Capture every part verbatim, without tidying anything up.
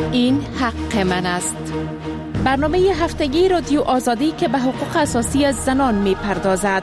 این حق من است. برنامه هفتگی رادیو آزادی که به حقوق اساسی زنان می پردازد.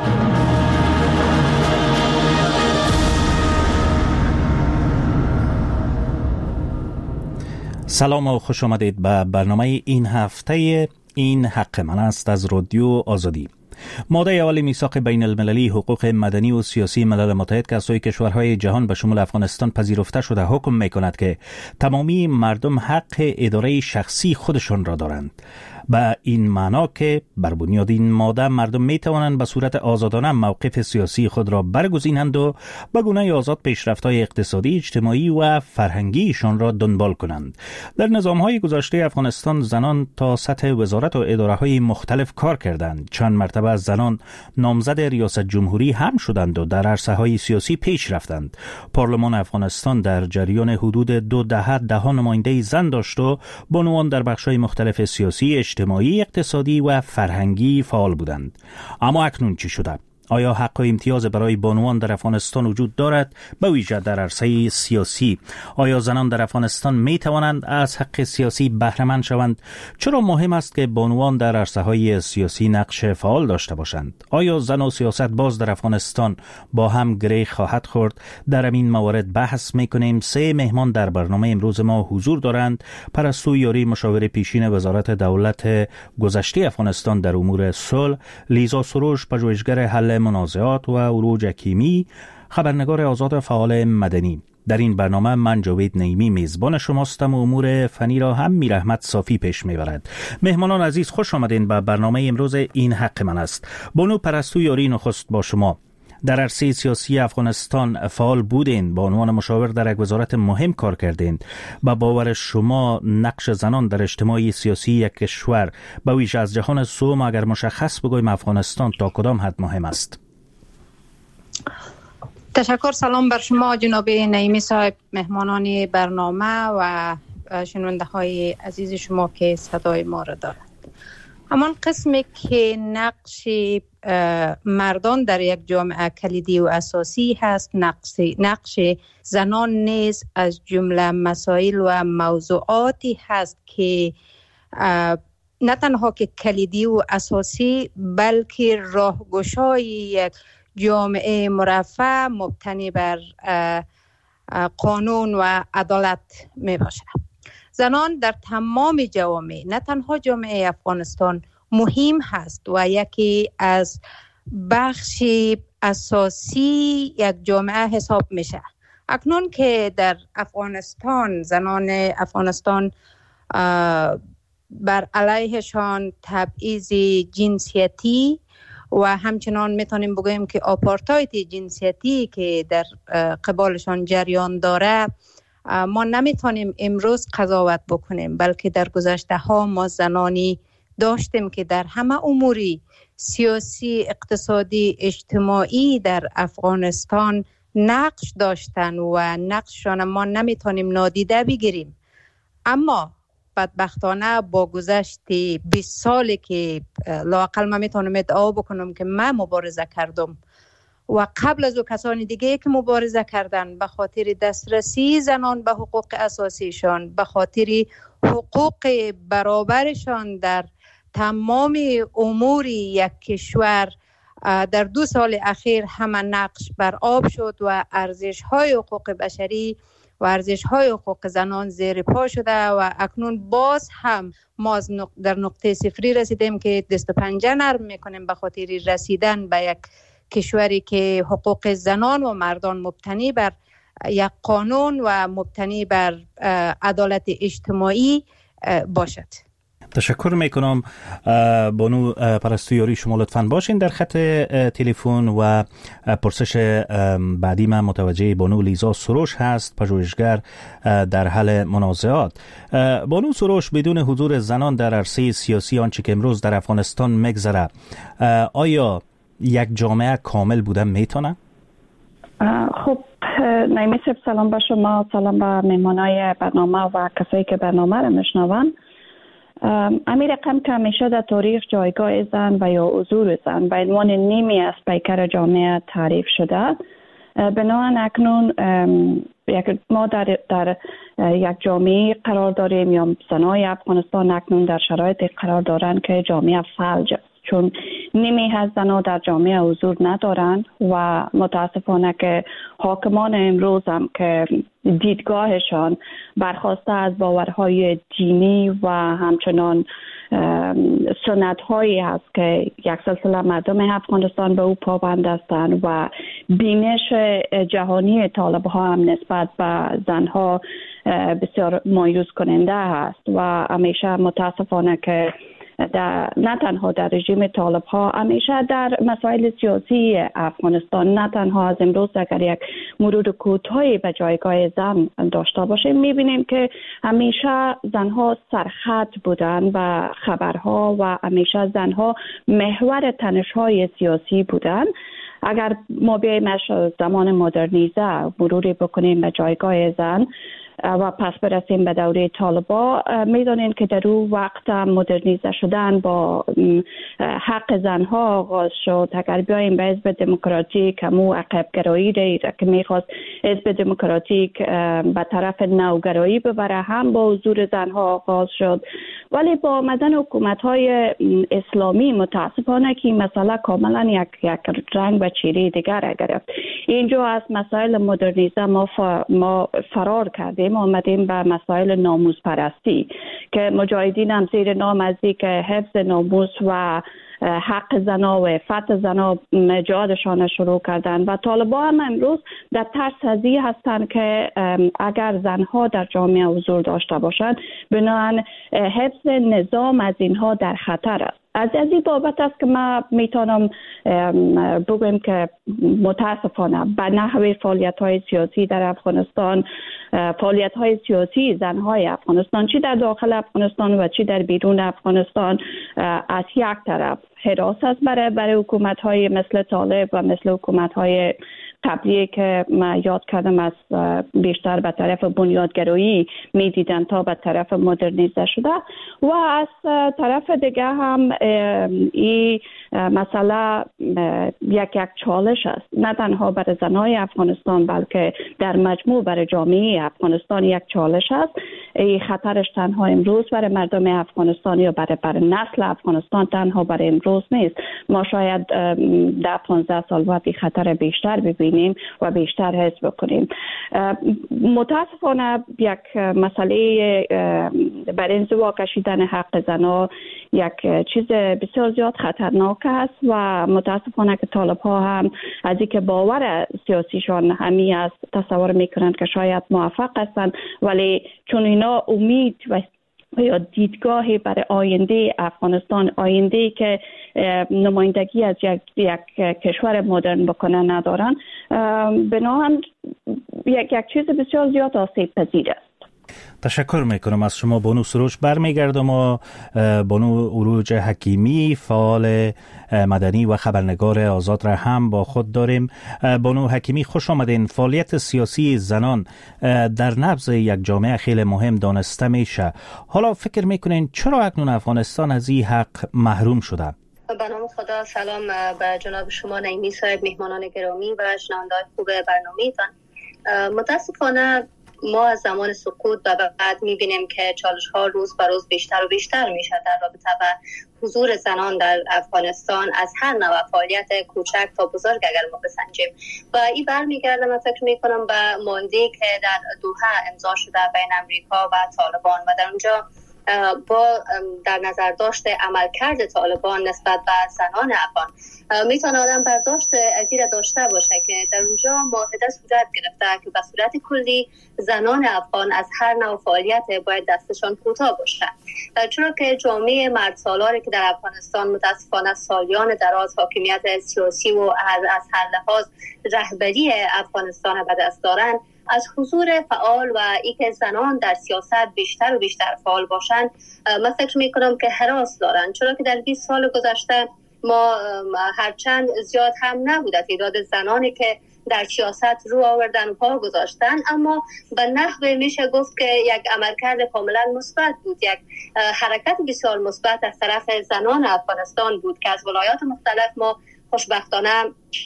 سلام و خوش آمدید به برنامه این هفته این حق من است از رادیو آزادی. ماده اول میثاق بین المللی حقوق مدنی و سیاسی ملل متحد که از سوی کشورهای جهان به شمول افغانستان پذیرفته شده حکم میکند که تمامی مردم حق اداره شخصی خودشان را دارند. به این معنا که بر بنیاد این ماده مردم می توانند به صورت آزادانه موقف سیاسی خود را برگزینند و به گونه آزاد پیشرفت‌های اقتصادی، اجتماعی و فرهنگیشان را دنبال کنند. در نظام‌های گذشته افغانستان زنان تا سطح وزارت و اداره‌های مختلف کار کردند. چند مرتبه از زنان نامزد ریاست جمهوری هم شدند و در عرصه‌های سیاسی پیش رفتند. پارلمان افغانستان در جریان حدود دو دهه ده نماینده زن داشت و بانوان در بخش‌های مختلف سیاسی، اجتماعی، اقتصادی و فرهنگی فعال بودند. اما اکنون چی شده؟ آیا حق و امتیاز برای بانوان در افغانستان وجود دارد؟ به ویژه در عرصه سیاسی آیا زنان در افغانستان می توانند از حق سیاسی بهره مند شوند؟ چرا مهم است که بانوان در عرصه های سیاسی نقش فعال داشته باشند؟ آیا زن و سیاست باز در افغانستان با هم گره خواهد خورد؟ در این موارد بحث می کنیم. سه مهمان در برنامه امروز ما حضور دارند. پرستو یاری، مشاور پیشین وزارت دولت گذشته افغانستان در امور صلح، لیزا سروش، پژوهشگر حل منازعات و عروج حکیمی، خبرنگار آزاد و فعال مدنی. در این برنامه من جاوید نعیمی میزبان شماستم و امور فنی را هم میر احمد صافی پیش میبرد. مهمانان عزیز خوش آمدین به برنامه امروز این حق من است. بانو پرستو یاری، نخست با شما. در عرصه سیاسی افغانستان فعال بودین، با عنوان مشاور در یک وزارت مهم کار کردین. با باور شما نقش زنان در اجتماع سیاسی یک کشور به ویژه از جهان سوم اگر مشخص بگویم افغانستان تا کدام حد مهم است؟ تشکر. سلام بر شما جناب نعیمی صاحب، مهمانان برنامه و شنونده های عزیز شما که صدای ما را دارند. همان قسمی که نقش مردان در یک جامعه کلیدی و اساسی هست، نقش نقش زنان نیز از جمله مسائل و موضوعاتی هست که نه تنها که کلیدی و اساسی بلکه راهگشای یک جامعه مرفه مبتنی بر قانون و عدالت می باشد. زنان در تمام جوامع، نه تنها جامعه افغانستان، مهم هست و یکی از بخش اساسی یک جامعه حساب میشه. اکنون که در افغانستان زنان افغانستان بر علیهشان تبعیض جنسیتی و همچنان میتونیم بگوییم که آپارتاید جنسیتی که در قبالشان جریان داره، ما نمیتونیم امروز قضاوت بکنیم، بلکه در گذشته ها ما زنانی داشتیم که در همه اموری سیاسی، اقتصادی، اجتماعی در افغانستان نقش داشتن و نقششان ما نمیتونیم نادیده بگیریم. اما بدبختانه با گذشت بیست سالی که لااقل من میتونم ادعا بکنم که من مبارزه کردم و قبل از او کسانی دیگه که مبارزه کردن به خاطر دسترسی زنان به حقوق اساسیشان، به خاطر حقوق برابرشان در تمام امور یک کشور، در دو سال اخیر همه نقش بر آب شد و ارزش های حقوق بشری و ارزش های حقوق زنان زیر پا شده و اکنون باز هم ما در نقطه صفری رسیدیم که دست و پنجه نرم میکنیم به خاطر رسیدن به یک کشوری که حقوق زنان و مردان مبتنی بر یک قانون و مبتنی بر عدالت اجتماعی باشد. تشکر میکنم. بانو پرستو یاری، شما لطفاً باشین در خط تلفن و پرسش بعدی من متوجه بانو لیزا سروش هست، پژوهشگر در حل منازعات. بانو سروش، بدون حضور زنان در عرصه سیاسی آنچه که امروز در افغانستان میگذره، آیا یک جامعه کامل بودن میتونه؟ خب نعیمی صاحب، سلام به شما، سلام به مهمانای برنامه و کسایی که برنامه را میشنون. امیر رقم که همیشه در تاریخ جایگاه زن و یا حضور زن به عنوان نیمی از پیکر جامعه تعریف شده، بنابراین اکنون یک ما در, در یک جامعه قرار داریم یا زنای افغانستان اکنون در شرایط قرار دارند که جامعه فلج است، چون نیمی از زنها در جامعه حضور ندارند و متاسفانه که حاکمان امروز هم که دیدگاهشان برخواسته از باورهای دینی و همچنان سنت هایی هست که یک سلسله مردم افغانستان به او پابند هستند و بینش جهانی طالب ها هم نسبت به زنها بسیار مایوس کننده هست و همیشه متاسفانه که در نه تنها در رژیم طالب ها، همیشه در مسائل سیاسی افغانستان، نه تنها از امروز اگر یک مرور کوتاهی به جایگاه زن داشته باشیم میبینیم که همیشه زنها سرخط بودن و خبرها و همیشه زنها محور تنش‌های سیاسی بودن. اگر ما بیاییم از زمان مدرنیزه مروری بکنیم به جایگاه زن و پس برسیم به دوره طالبا، میدانیم که در اون وقت مدرنیزه شدن با حق زنها آغاز شد. اگر بیاییم به حزب دموکراتیک، همون عقب گرایی که میخواست حزب دموکراتیک به طرف نوگرایی ببره، هم با حضور زنها آغاز شد. ولی با آمدن حکومت‌های اسلامی متاسفانه که این مسئله کاملا یک یک رنگ و چهره دیگر گرفت. اینجا از مسائل مدرنیزه ما ما فرار کردیم، آمدیم به مسائل ناموس پرستی که مجاهدین هم زیر نام از که حفظ ناموس و حق زنا و عفت زنا جهادشان شروع کردن و طالبان هم امروز در ترس از این هستند که اگر زنها در جامعه حضور داشته باشند بنابراین حفظ نظام از اینها در خطر است. از این بابت است که ما میتونم بگویم که متاسفانه به نحوه فعالیت‌های سیاسی در افغانستان، فعالیت‌های سیاسی زن‌های افغانستان چی در داخل افغانستان و چی در بیرون افغانستان از یک طرف حراس است برای برای حکومت‌های مثل طالب و مثل حکومت‌های قبلی که ما یاد کردم از بیشتر به طرف بنیادگرایی میدیدن تا به طرف مدرنیزه شده و از طرف دیگه هم این مسئله یک یک چالش است، نه تنها برای زنای افغانستان بلکه در مجموع برای جامعه افغانستان یک چالش است. این خطرش تنها امروز برای مردم افغانستان یا برای برای نسل افغانستان تنها برای امروز نیست. ما شاید ده پانزده سال بعد این خطر بیشتر ببینیم و بیشتر حس بکنیم. متاسفانه یک مسئله برای انزوا کشیدن حق زنها یک چیز بسیار زیاد خطرناک است و متاسفانه که طالب ها هم از اینکه باور سیاسیشان همی است تصور میکنند که شاید موفق هستند، ولی چون اینا امید و یا دیدگاهی برای آینده افغانستان، آینده که نمایندگی از یک, یک کشور مدرن بکنه ندارن، بنابراین یک, یک چیز بسیار زیاد آسیب پذیر است. تشکر میکنم از شما بانو سروش. برمیگردم و بانو عروج حکیمی فعال مدنی و خبرنگار آزاد را هم با خود داریم. بانو حکیمی خوش آمدین. فعالیت سیاسی زنان در نبض یک جامعه خیلی مهم دانسته میشه. حالا فکر میکنین چرا اکنون افغانستان از این حق محروم شده؟ به نام خدا، سلام به جناب شما نعیمی صاحب، میهمانان گرامی و شنوندگان خوب برنامه‌تان. متاسفانه ما از زمان سقوط و بعد میبینیم که چالش ها روز به روز بیشتر و بیشتر میشه در رابطه با حضور زنان در افغانستان از هر نوع فعالیت کوچک تا بزرگ اگر ما بسنجیم و این برمیگرده من فکر میکنم به معاهده‌ای که در دوحه امضا شده بین امریکا و طالبان و در اونجا با در نظر داشته عملکرد طالبان نسبت به زنان افغان میتونه آدم برداشت از این داشته باشه که در اونجا معاهده صورت گرفته که به صورت کلی زنان افغان از هر نوع فعالیت باید دستشان کوتاه باشه، چرا که جامعه مرد سالاری که در افغانستان متاسفانه سالیان دراز حاکمیت سیاسی و از هر لحاظ رهبری افغانستان به دست دارند، از حضور فعال و ای که زنان در سیاست بیشتر و بیشتر فعال باشند من فکر میکنم که هراس دارند، چرا که در بیست سال گذشته ما هرچند زیاد هم نبوده تعداد زنانی که در سیاست رو آوردن و پا گذاشتن، اما به نحوه میشه گفت که یک عملکرد کاملا مثبت بود، یک حرکت بسیار مثبت از طرف زنان افغانستان بود که از ولایات مختلف ما خوشبختانه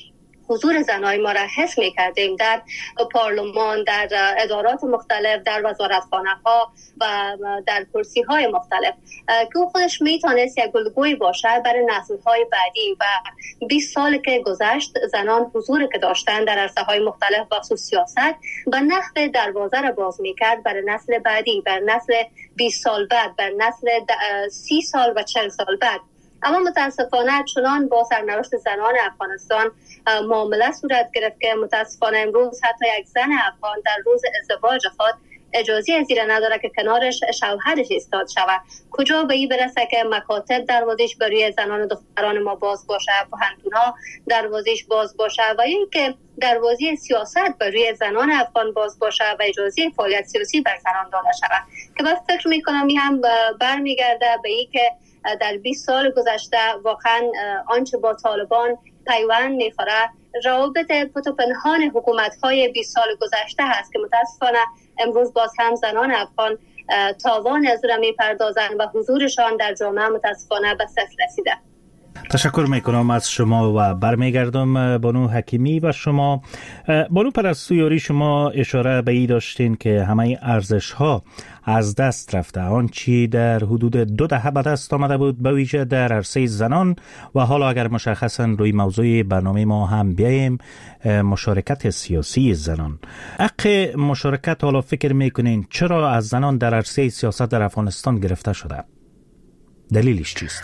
حضور زنای ما را حس می‌کردیم در پارلمان، در ادارات مختلف، در وزارتخانه‌ها و در کرسی‌های مختلف که خودش میتونست یک الگویی باشه برای نسل‌های بعدی. و بیست سال که گذشت زنان حضور که داشتن در عرصه‌های مختلف بخصوص سیاست و نحو دروازه را باز می‌کرد برای نسل بعدی، برای نسل بیست سال بعد، برای نسل سی سال و چهل سال بعد. اما متاسفانه چنان با سرنوشت زنان افغانستان معامله صورت گرفت که متاسفانه امروز حتی یک زن افغان در روز ازدواج خود اجازه زیر نداره که کنارش شوهرش ایستاد شود. کجا به این برسه که مکاتب دروازش برای زنان و دختران ما باز باشه، پوهنتون‌ها دروازش باز باشه و اینکه دروازه سیاست برای زنان افغان باز باشه و اجازه فعالیت سیاسی بر زنان داده شود. که باز فکر میکنم این هم برمیگرده به این که در بیست سال گذشته واقعا آنچه با طالبان پیوند میخوره روابط پت و پنهان حکومت‌های بیست سال گذشته هست که متاسفانه امروز باز هم زنان افغان تاوان از را میپردازند و حضورشان در جامعه متاسفانه به صفر رسیده. تشکر میکنم از شما و برمیگردم بانو حکیمی و شما. بانو پرستویاری، شما اشاره به این داشتین که همه ارزش ها از دست رفته، آن چی در حدود دو دهه به دست آمده بود به ویژه در عرصه زنان. و حالا اگر مشخصا روی موضوع برنامه ما هم بیاییم، مشارکت سیاسی زنان. حق مشارکت حالا فکر میکنین چرا از زنان در عرصه سیاست در افغانستان گرفته شده؟ دلیلش چیست؟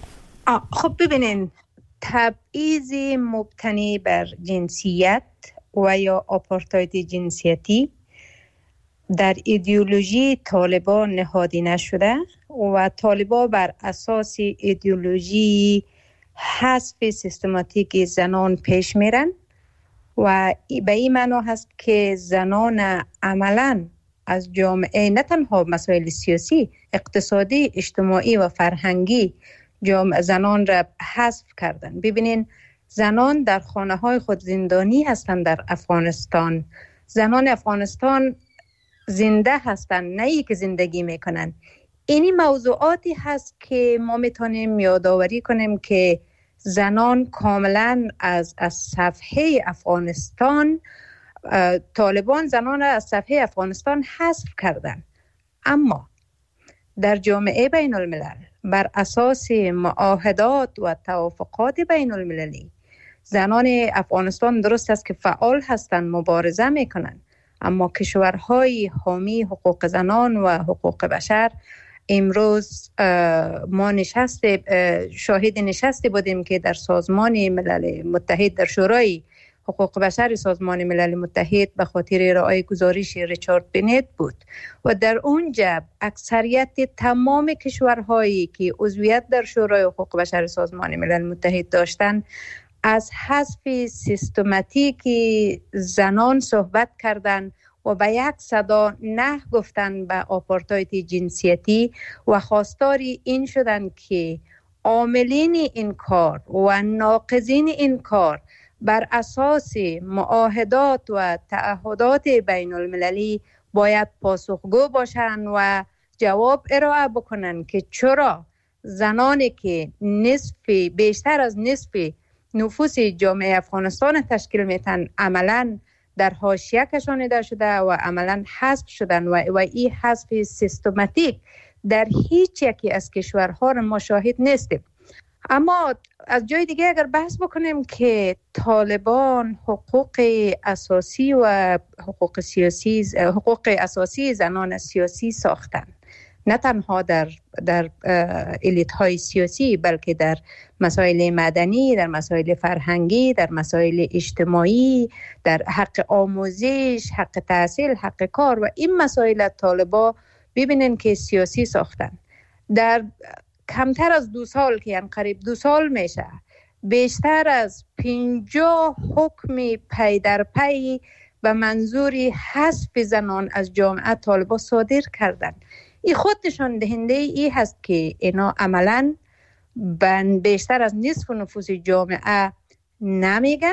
خب ببینین، تبعیض مبتنی بر جنسیت و یا آپارتاید جنسیتی در ایدئولوژی طالبان نهادینه شده و طالبان بر اساس ایدئولوژی حذف سیستماتیک زنان پیش میرن و به این معنا هست که زنان عملاً از جامعه نه تنها مسائل سیاسی، اقتصادی، اجتماعی و فرهنگی جامعه زنان را حذف کردن. ببینین زنان در خانه های خود زندانی هستند در افغانستان. زنان افغانستان زنده هستند، نه ای که زندگی میکنن. اینی موضوعاتی هست که ما میتونیم یادآوری کنیم که زنان کاملا از از صفحه افغانستان، طالبان زنان را از صفحه افغانستان حذف کردن. اما در جامعه بین الملل بر اساس معاهدات و توافقات بین المللی زنان افغانستان درست است که فعال هستند، مبارزه میکنند، اما کشورهای حامی حقوق زنان و حقوق بشر امروز ما نشست شاهد نشستی بودیم که در سازمان ملل متحد، در شورای حقوق بشر سازمان ملل متحد به خاطر ارائه گزارش ریچارد بنت بود و در اونجا اکثریت تمام کشورهایی که عضویت در شورای حقوق بشر سازمان ملل متحد داشتند از حذف سیستماتیک زنان صحبت کردند و به یک صدا نه گفتن به آپارتاید جنسیتی و خواستار این شدند که عاملین این کار و ناقضین این کار بر اساس معاهدات و تعهدات بین المللی باید پاسخگو باشند و جواب ارائه بکنند که چرا زنانی که نصف بیشتر از نصف نفوس جامعه افغانستان تشکیل میتن عملاً در حاشیه کشانیده شده و عملاً حذف شدن و, و این حذف سیستماتیک در هیچ یکی از کشورها را ما شاهد نیستیم. اما از جای دیگه اگر بحث بکنیم که طالبان حقوق اساسی و حقوق سیاسی حقوق اساسی زنان سیاسی ساختن، نه تنها در در الیت های سیاسی بلکه در مسائل مدنی، در مسائل فرهنگی، در مسائل اجتماعی، در حق آموزش، حق تحصیل، حق کار و این مسائل طالبان ببینن که سیاسی ساختن. در کمتر از دو سال که یعنی قریب دو سال میشه بیشتر از پنجاه حکم پی در پی به منظور حذف زنان از جامعه طالبان صادر کردن. این خود نشان دهنده ای هست که اینا عملاً بیشتر از نصف نفوس جامعه نمیگن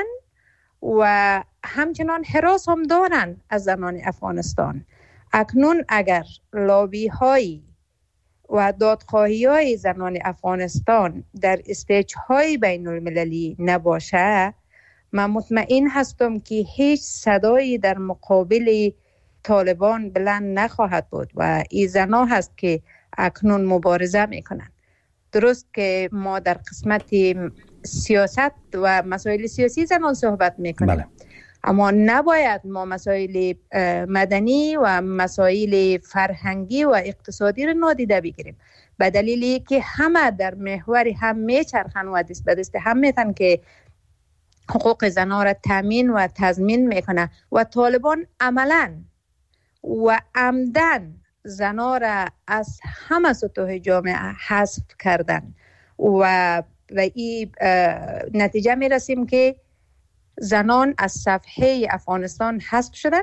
و همچنان هراس هم دارن از زنان افغانستان. اکنون اگر لابی های و دادخواهی های زنان افغانستان در استیج های بین المللی نباشه، من مطمئن هستم که هیچ صدایی در مقابل طالبان بلند نخواهد بود و این زنا هست که اکنون مبارزه میکنند. درست که ما در قسمت سیاست و مسائل سیاسی زنان صحبت میکنیم، بله. اما نباید ما مسائل مدنی و مسائل فرهنگی و اقتصادی رو نادیده بگیریم، به دلیلی که همه در محور هم میچرخن و دست به دست هم میتن که حقوق زنان را تامین و تضمین میکنه و طالبان عملاً و عمدن زنان را از همه سطوح جامعه حذف کردن و و این نتیجه می رسیم که زنان از صفحه افغانستان حذف شدن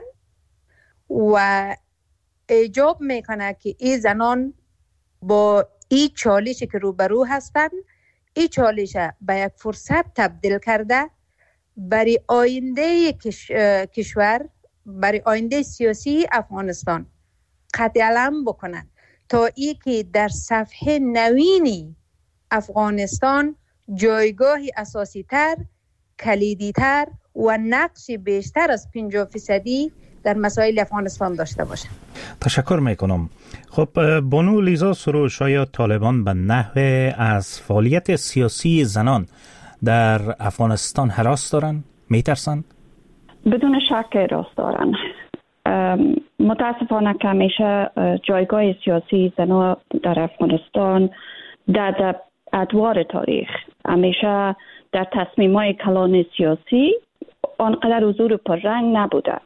و ایجاب میکنه که این زنان با این چالشی که روبرو هستند، این چالش به یک فرصت تبدیل کرده برای آینده کش... کشور، برای آینده سیاسی افغانستان قطع علم بکنن تا ای که در صفحه نوینی افغانستان جایگاهی اساسی تر، کلیدی تر و نقش بیشتر از پنجاه فیصدی در مسائل افغانستان داشته باشه. تشکر میکنم. خب بانو لیزا سروش، آیا طالبان به نحو از فعالیت سیاسی زنان در افغانستان هراس دارن؟ میترسن؟ بدون شک هراس دارن. متاسفانه که همیشه جایگاه سیاسی زنان در افغانستان در ادوار تاریخ همیشه در تصمیم‌های کلان سیاسی آنقدر حضور پررنگ نبوده.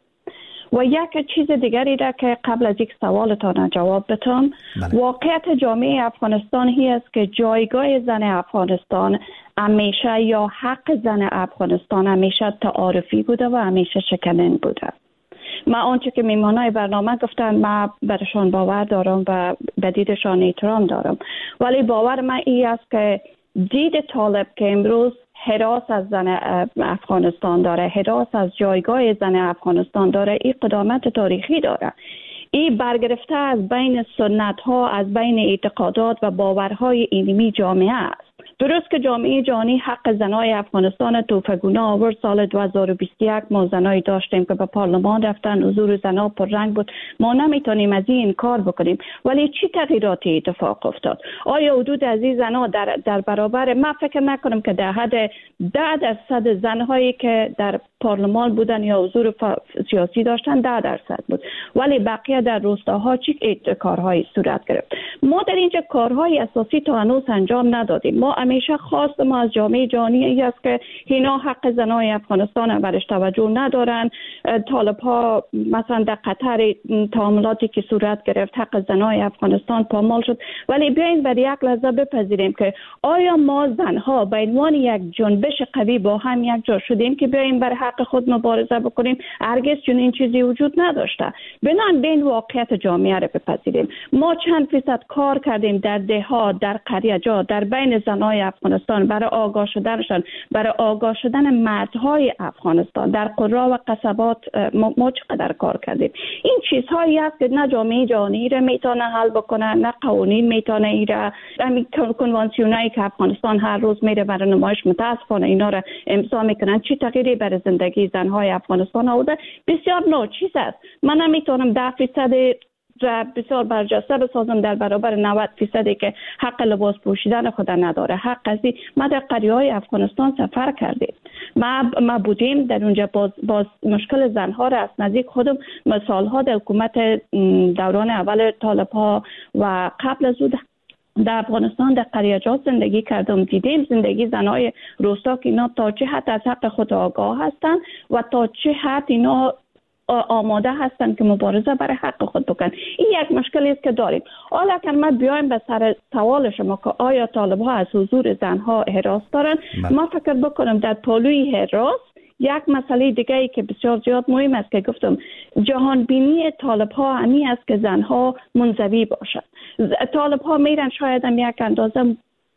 و یک چیز دیگری را که قبل از یک سوالتان جواب بدم، واقعیت جامعه افغانستان هی است که جایگاه زن افغانستان همیشه یا حق زن افغانستان همیشه تعارفی بوده و همیشه شکنن بوده. من آنچه که میمانای برنامه گفتن من برشان باور دارم و به دیدشان احترام دارم، ولی باور من این است که دید طالب که امروز هراس از زن افغانستان داره، هراس از جایگاه زن افغانستان داره، این قدامت تاریخی داره. این برگرفته از بین سنت ها، از بین اعتقادات و باورهای علمی جامعه است. درست که جامعه جهانی حق زنای افغانستان توفگونه آورد، سال دو هزار و بیست و یک ما زنایی داشتیم که به پارلمان رفتن، حضور زنا پررنگ بود. ما نمیتونیم از این انکار بکنیم، ولی چی تغییراتی اتفاق افتاد؟ آیا حدود از این زنا در در برابر، من فکر نکنم که در حد ده درصد زنهایی که در پارلمان بودن یا حضور سیاسی داشتن ده درصد بود، ولی بقیه در روستاها چی کارهایی صورت گرفت. ما در اینجا کارهای اساسی تا هنوز انجام ندادیم. ما همیشه خواست ما از جامعه جهانی ای است که اینا حق زنای افغانستان برش توجه ندارن. طالب ها مثلا در قطر تعاملاتی که صورت گرفت حق زنای افغانستان پامال شد، ولی بیاین بر یک لحظه بپذیریم که آیا ما زنها به عنوان یک جنبش قوی با هم یک جا شدیم که بیاین بر حق خود مبارزه بکنیم؟ هرگز چنین چیزی وجود نداشته. بنان بین واقعیت جامعه را بپذیریم. ما چند فیصد کار کردیم در دهها، در قریه جا، در بین زنای افغانستان برای آگاه شدنشان، برای آگاه شدن مردهای افغانستان در قرا و قصبات. ما چقدر کار کردیم. این چیزهایی است که نه جامعه جهانی را میتونه حل بکنه، نه قوانین میتونه ایرا. همین کنوانسیونایی که افغانستان هر روز میره برای نمایش متاسفانه اینا را امضا میکنن، چی تغییری برای زندگی زنهای افغانستان آورده؟ بسیار ناچیز است. من نمیتونم ده فیصد و بسیار برجسته بسازم در برابر نود فیصدی که حق لباس پوشیدن خود نداره. حق ازی ما در قریه های افغانستان سفر کردیم، ما ما بودیم در اونجا. باز, باز مشکل زنها را از نزدیک خودم مثال ها در حکومت دوران اول طالب ها و قبل از اون در افغانستان در قریه‌جات زندگی کردم. دیدیم زندگی زنای روستا که اینا تا چه حد از حق خود آگاه هستن و تا چه حد اینا آماده هستن که مبارزه برای حق خود بکنن. این یک مشکلی است که داریم. حالا که ما بیایم به سر سوال شما که آیا طالب ها از حضور زنها هراس دارن، ما فکر بکنم در پالوی هراس یک مسئله دیگه ای که بسیار زیاد مهم است که گفتم، جهان بینی طالب ها همی است که زنها منزوی باشند. طالب ها میرن شاید هم یک اندازه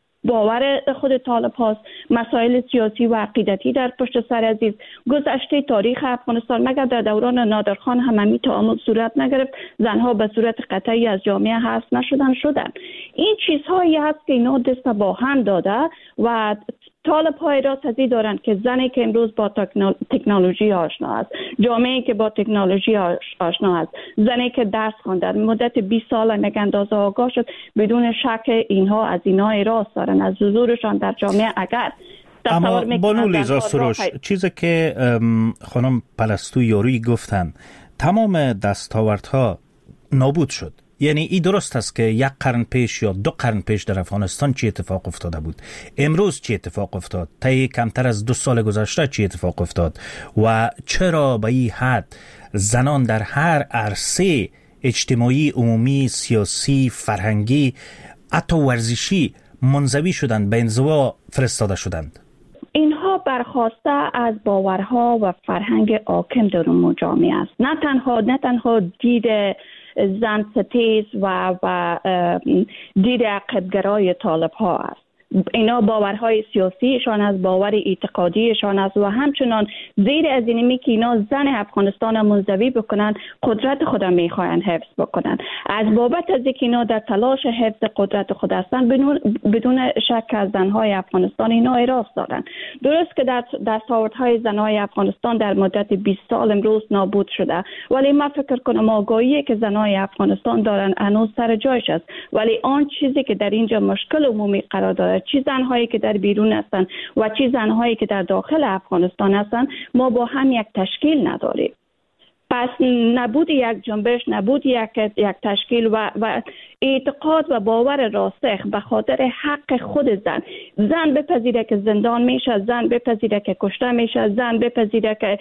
باور خود طالب هاست، مسائل سیاسی و عقیدتی در پشت سر عزیز. گذشته تاریخ افغانستان مگر در دوران نادرخان هم همی تعامل صورت نگرفت، زنها به صورت قطعی از جامعه حذف نشدن شدن. این چیزهایی هست که اینا دست با هم داده و طالب های راست ازی دارن که زنی که امروز با تکنولوژی آشنا است، جامعه که با تکنولوژی آشنا است، زنی که درس خوانده مدت بیست سال نگ اندازه آگاه شد، بدون شک اینها از اینها راست دارن از حضورشان در جامعه. اگر اما بانو لیزا سروش، چیزی که خانم پلستو یارویی گفتن، تمام دستاوردها نابود شد. یعنی این درست است که یک قرن پیش یا دو قرن پیش در افغانستان چی اتفاق افتاده بود، امروز چی اتفاق افتاد، طی کمتر از دو سال گذشته چی اتفاق افتاد و چرا به این حد زنان در هر عرصه اجتماعی، عمومی، سیاسی، فرهنگی، حتی ورزشی منزوی شدند، به انزوا فرستاده شدند؟ اینها برخواسته از باورها و فرهنگ حاکم در اون جامعه است. نه تنها نه تنها دید زن ستیز و و دید عقب‌گرای طالب ها است. اینا باورهای سیاسیشان از باور اعتقادیشان است و همچنان زیر از اینمی که اینا زن افغانستان منزوی بکنن، قدرت خود میخواین حفظ بکنن. از بابت از اینکه اینا در تلاش حفظ قدرت خود هستن، بدون شک از زنهای افغانستان اینا اعتراض دارن. درست که در دستاوردهای زنهای افغانستان در مدت بیست سال امروز نابود شده، ولی من فکر کنم آگاهی که زنهای افغانستان دارن هنوز سر جایش است. ولی آن چیزی که در اینجا مشکل عمومی قرار داره، چی زنهایی که در بیرون هستند و چی زنهایی که در داخل افغانستان هستند، ما با هم یک تشکیل نداریم. پس نبود یک جنبش، نبود یک یک تشکیل و و اعتقاد و باور راسخ به خاطر حق خود زن. زن بپذیره که زندان میشه، زن بپذیره که کشته میشه، زن بپذیره که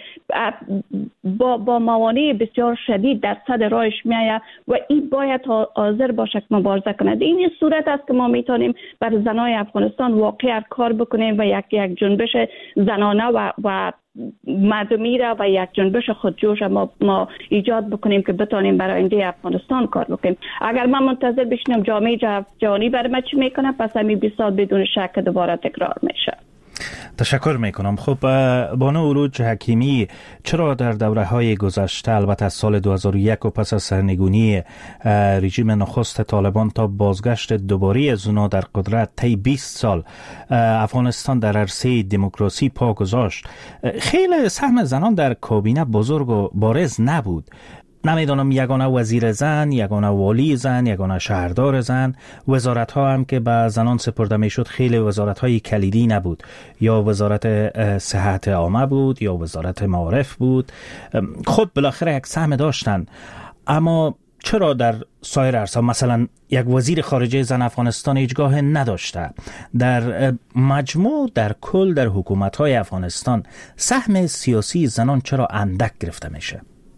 با با موانع بسیار شدید در صد راهش میآید و این باید حاضر باشه که مبارزه کنه. این صورت است که ما میتونیم بر زنای افغانستان واقعا کار بکنیم و یک یک جنبش زنانه و و مردمی را و یک جنبش خودجوش ما ما ایجاد بکنیم که بتونیم برای آینده افغانستان کار بکنیم. اگر من منتظر بشینم جامعه جهانی برای ما چی میکنه، پس همین بیست سال بدون شک دوباره تکرار میشه. تشکر میکنم. خب بانو عروج حکیمی، چرا در دوره های گذشته، البته از سال دو هزار و یک و پس از سرنگونی رژیم نخست طالبان تا بازگشت دوباره زنا در قدرت طی بیست سال، افغانستان در عرصه دموکراسی پا گذاشت، خیلی سهم زنان در کابینه بزرگ و بارز نبود؟ نمیدانم، یگانه وزیر زن، یگانه والی زن، یگانه شهردار زن، وزارت ها هم که به زنان سپرده می شد خیلی وزارت های کلیدی نبود، یا وزارت صحت عامه بود یا وزارت معارف بود. خب بالاخره یک سهم داشتن، اما چرا در سایر عرصه، مثلا یک وزیر خارجه زن افغانستان هیچگاه نداشته؟ در مجموع در کل در حکومت های افغانستان سهم سیاسی زنان چرا اندک گرفته میشه؟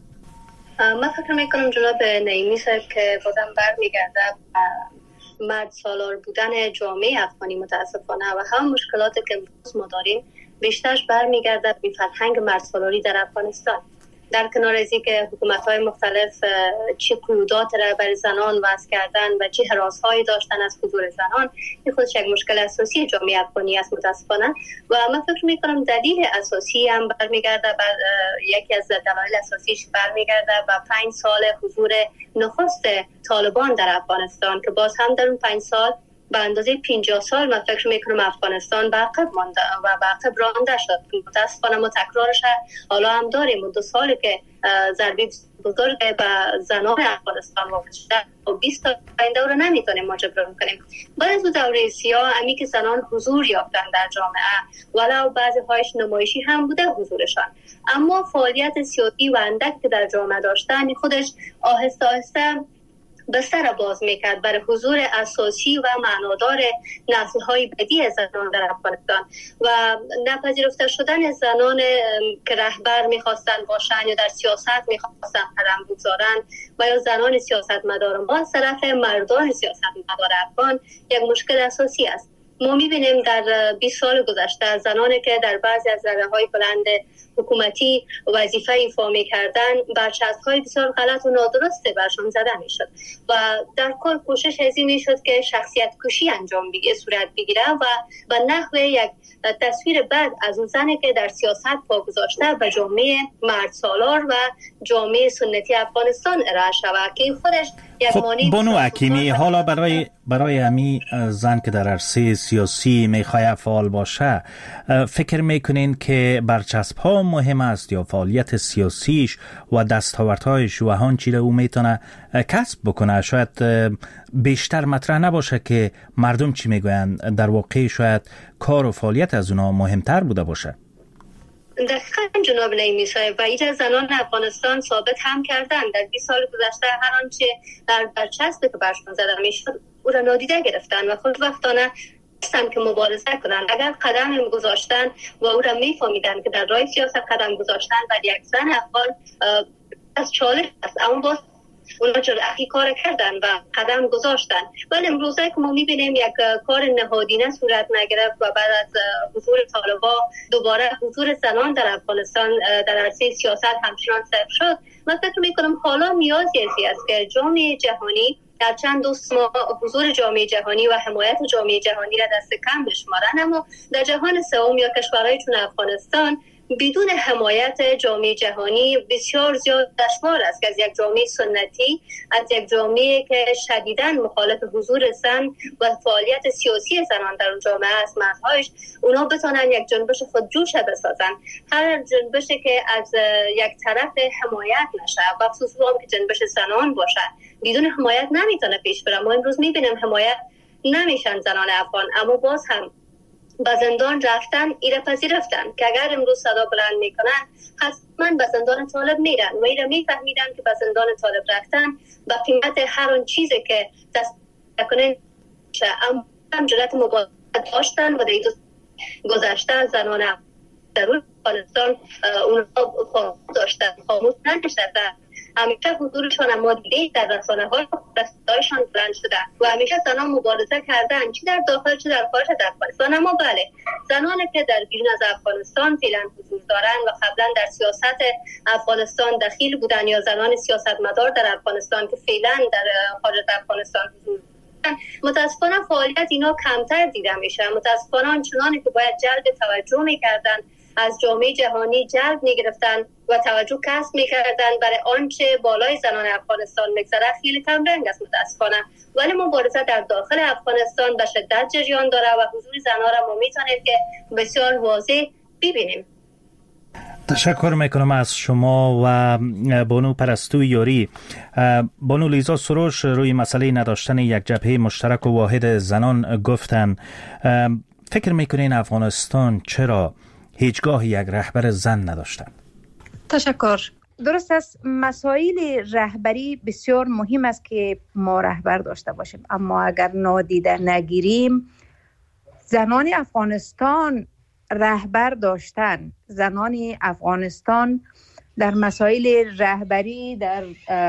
من فکر میکنم جناب نعیمی صاحب که بازم برمیگرده مرد سالار بودن جامعه افغانی متاسفانه و هم مشکلاتی که ما داریم بیشترش برمیگرده به فرهنگ مرد سالاری در افغانستان. در کنار از اینکه حکومت‌های مختلف چه قیودات را بر زنان وضع کردن و چه هراس‌هایی داشتن از حضور زنان، این خودش یک مشکل اساسی جامعه افغانی است متاسفانه. و من فکر می‌کنم دلیل اساسی هم برمیگرده بر یکی از دلایل اساسیش برمیگرده و پنج سال حضور نخست طالبان در افغانستان که باز هم در اون پنج سال به اندازه پنجاه سال من فکر میکنم افغانستان به عقب مانده و به عقب رانده شد. متاسفانه ما تکرارش حالا هم داریم. دو سالی که ضربه بزرگ به زنان افغانستان واقع شده و بیست تا این دوره نمیتونیم ما جبران کنیم. بعد از دوره سیاه امی که زنان حضور یافتن در جامعه، ولو بعضی هایش نمایشی هم بوده حضورشان، اما فعالیت سیاسی و اندک که در جامعه داشتن خودش آهسته آهسته بستر باز میکرد برای حضور اساسی و معنادار نسل‌های بعدی زنان در افغانستان و نپذیرفته شدن زنان که رهبر میخواستن باشن یا در سیاست میخواستن قدم بگذارن و یا زنان سیاستمدار ما از طرف مردان سیاستمدار افغان یک مشکل اساسی است. ما میبینیم در بیست سال گذشته زنانی که در بعضی از رشته‌های بلند حکومتی وظیفه ایفا می‌کردن برچسب‌های بسیار غلط و نادرسته برشان زده می‌شد و در کل کوشش از این می‌شد که شخصیت کشی انجام بگیره، صورت بگیره و به نحو یک تصویر بد از اون زنی که در سیاست پا گذاشته به جامعه مرد سالار و جامعه سنتی افغانستان ارائه شود که خودش خب بانو حکیمی، حالا برای برای امی زن که در عرصه سیاسی میخواه فعال باشه، فکر میکنین که برچسب ها مهم است یا فعالیت سیاسیش و دستاوردهایش و هان چیره او میتونه کسب بکنه؟ شاید بیشتر مطرح نباشه که مردم چی میگوین، در واقع شاید کار و فعالیت از اونا مهمتر بوده باشه. دقیقا جناب نعیمی صاحب، و ایجا زنان افغانستان ثابت هم کردن در بیست سال گذشته هر آنچه در برچسب که برشون زده میشد او را نادیده گرفتن و خود وقتانه هستن که مبارزه کنن. اگر قدم گذاشتن و او را میفهمیدن که در راه سیاست قدم گذاشتن بر یک زن افغان از چالش است، اما باز اونا جرأتی کار کردن و قدم گذاشتن. ولی امروزه که ما میبینیم یک کار نهادینه صورت نگرفت و بعد از حضور طالبان دوباره حضور زنان در افغانستان در عرصه سیاست همچنان صفر شد. من فکر میکنم حالا نیازی است که جامعه جهانی در چند دوست ما حضور جامعه جهانی و حمایت جامعه جهانی را دست کم بشمارن، اما در جهان سوم یا کشورهای چون افغانستان بدون حمایت جامعه جهانی بسیار زیاد دشوار است که از یک جامعه سنتی، از یک جامعه که شدیداً مخالف حضور زن و فعالیت سیاسی زنان در اون جامعه است، مردهایش اونا بتونن یک جنبش خودجوش بسازن. هر جنبشی که از یک طرف حمایت نشه و خصوصا هم که جنبش زنان باشه بدون حمایت نمیتونه پیش بره. ما امروز میبینیم حمایت نمیشن زنان افغان، اما باز هم به زندان رفتن ایره پذیرفتن که اگر امروز صدا بلند میکنن حتما به زندان طالب میرن و ایره میفهمیدن که به زندان طالب رفتن به قیمت هر اون چیزی که دست کنن اما هم جرأت مبارزه داشتن و در گذشته زنان در افغانستان اونها خاموش داشتن، خاموش ننشستن. همیشه حضورشان اما دیده در رسانه های دستایشان بلند شده و همیشه زنان مبارزه کردن، چی در داخل چی در خارج از افغانستان. اما بله، زنانی که در بیرون از افغانستان فعلا حضور دارن و قبلا در سیاست افغانستان دخیل بودن یا زنان سیاستمدار در افغانستان که فعلا در خارج از افغانستان حضور دارن، متاسفانه فعالیت اینا کمتر دیده میشه. متاسفانه آنچنانی که باید جلب توجه میکردن از جامعه جهانی جلب میگرفتن و توجه کسب میکردن برای آنچه بالای زنان افغانستان میگذره خیلی کم رنگ است متاسفانه. ولی مبارزه در داخل افغانستان به شدت جریان داره و حضور زنان را ما میتونیم که بسیار واضح ببینیم. تشکر میکنم از شما و بانو پرستو یاری. بانو لیزا سروش روی مسئله نداشتن یک جبهه مشترک و واحد زنان گفتن. فکر میکنین افغانستان چرا هیچگاه یک رهبر زن نداشتن؟ تشکر. درست است، مسائل رهبری بسیار مهم است که ما رهبر داشته باشیم، اما اگر نادیده نگیریم زنان افغانستان رهبر داشتن. زنان افغانستان در مسائل رهبری در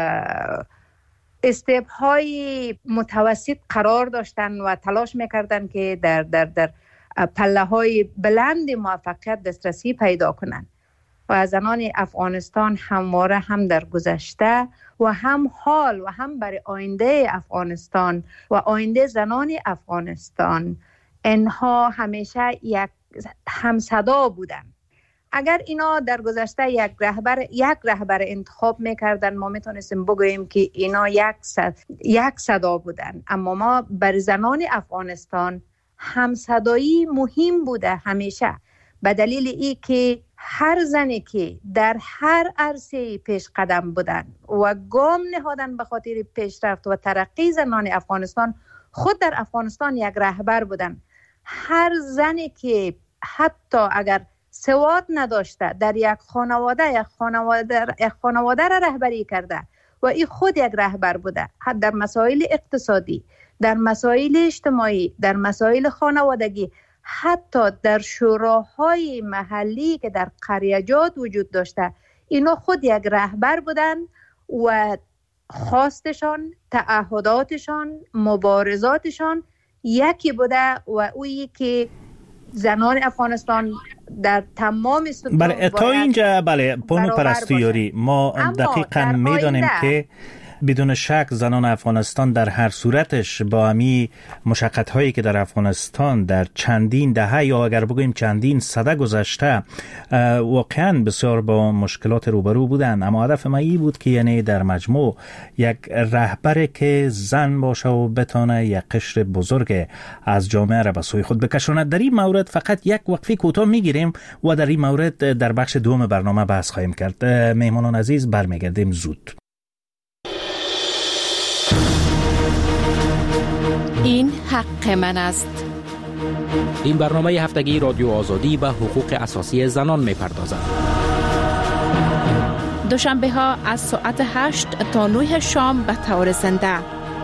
استپ‌های متوسط قرار داشتن و تلاش میکردن که در در در پله های بلند موفقیت دسترسی پیدا کنند و زنان افغانستان همواره هم در گذشته و هم حال و هم برای آینده افغانستان و آینده زنان افغانستان اینها همیشه یک همصدا بودن. اگر اینا در گذشته یک رهبر یک رهبر انتخاب میکردن ما میتونستیم بگوییم که اینا یک صد یک صدا بودن، اما ما بر زنان افغانستان همصدایی مهم بوده همیشه، به دلیل ای که هر زنی که در هر عرصه پیش قدم بودن و گام نهادن به خاطر پیشرفت و ترقی زنان افغانستان خود در افغانستان یک رهبر بودن. هر زنی که حتی اگر سواد نداشته در یک خانواده یک خانواده یک خانواده را رهبری کرده و این خود یک رهبر بوده، حتی در مسائل اقتصادی، در مسائل اجتماعی، در مسائل خانوادگی، حتی در شوراهای محلی که در قریجات وجود داشته، اینا خود یک رهبر بودن و خواستشان، تعهداتشان، مبارزاتشان یکی بوده و اویی که زنان افغانستان در تمام بله تا اینجا بله بانو پرستو یاری ما دقیقاً میدانیم که بدون شک زنان افغانستان در هر صورتش با همی مشقت هایی که در افغانستان در چندین دهه یا اگر بگوییم چندین سده گذشته واقعا بسیار با مشکلات روبرو بودن، اما هدف ما این بود که یعنی در مجموع یک رهبر که زن باشه و بتونه یک قشر بزرگ از جامعه را به سوی خود بکشاند. در این مورد فقط یک وقفه کوتاه میگیریم و در این مورد در بخش دوم برنامه بحث خواهیم کرد. مهمانان عزیز برمیگردیم زود. این حق من است. این برنامه هفتگی رادیو آزادی به حقوق اساسی زنان می‌پردازد. دوشنبه ها از ساعت هشت تا نه شام به طور زنده.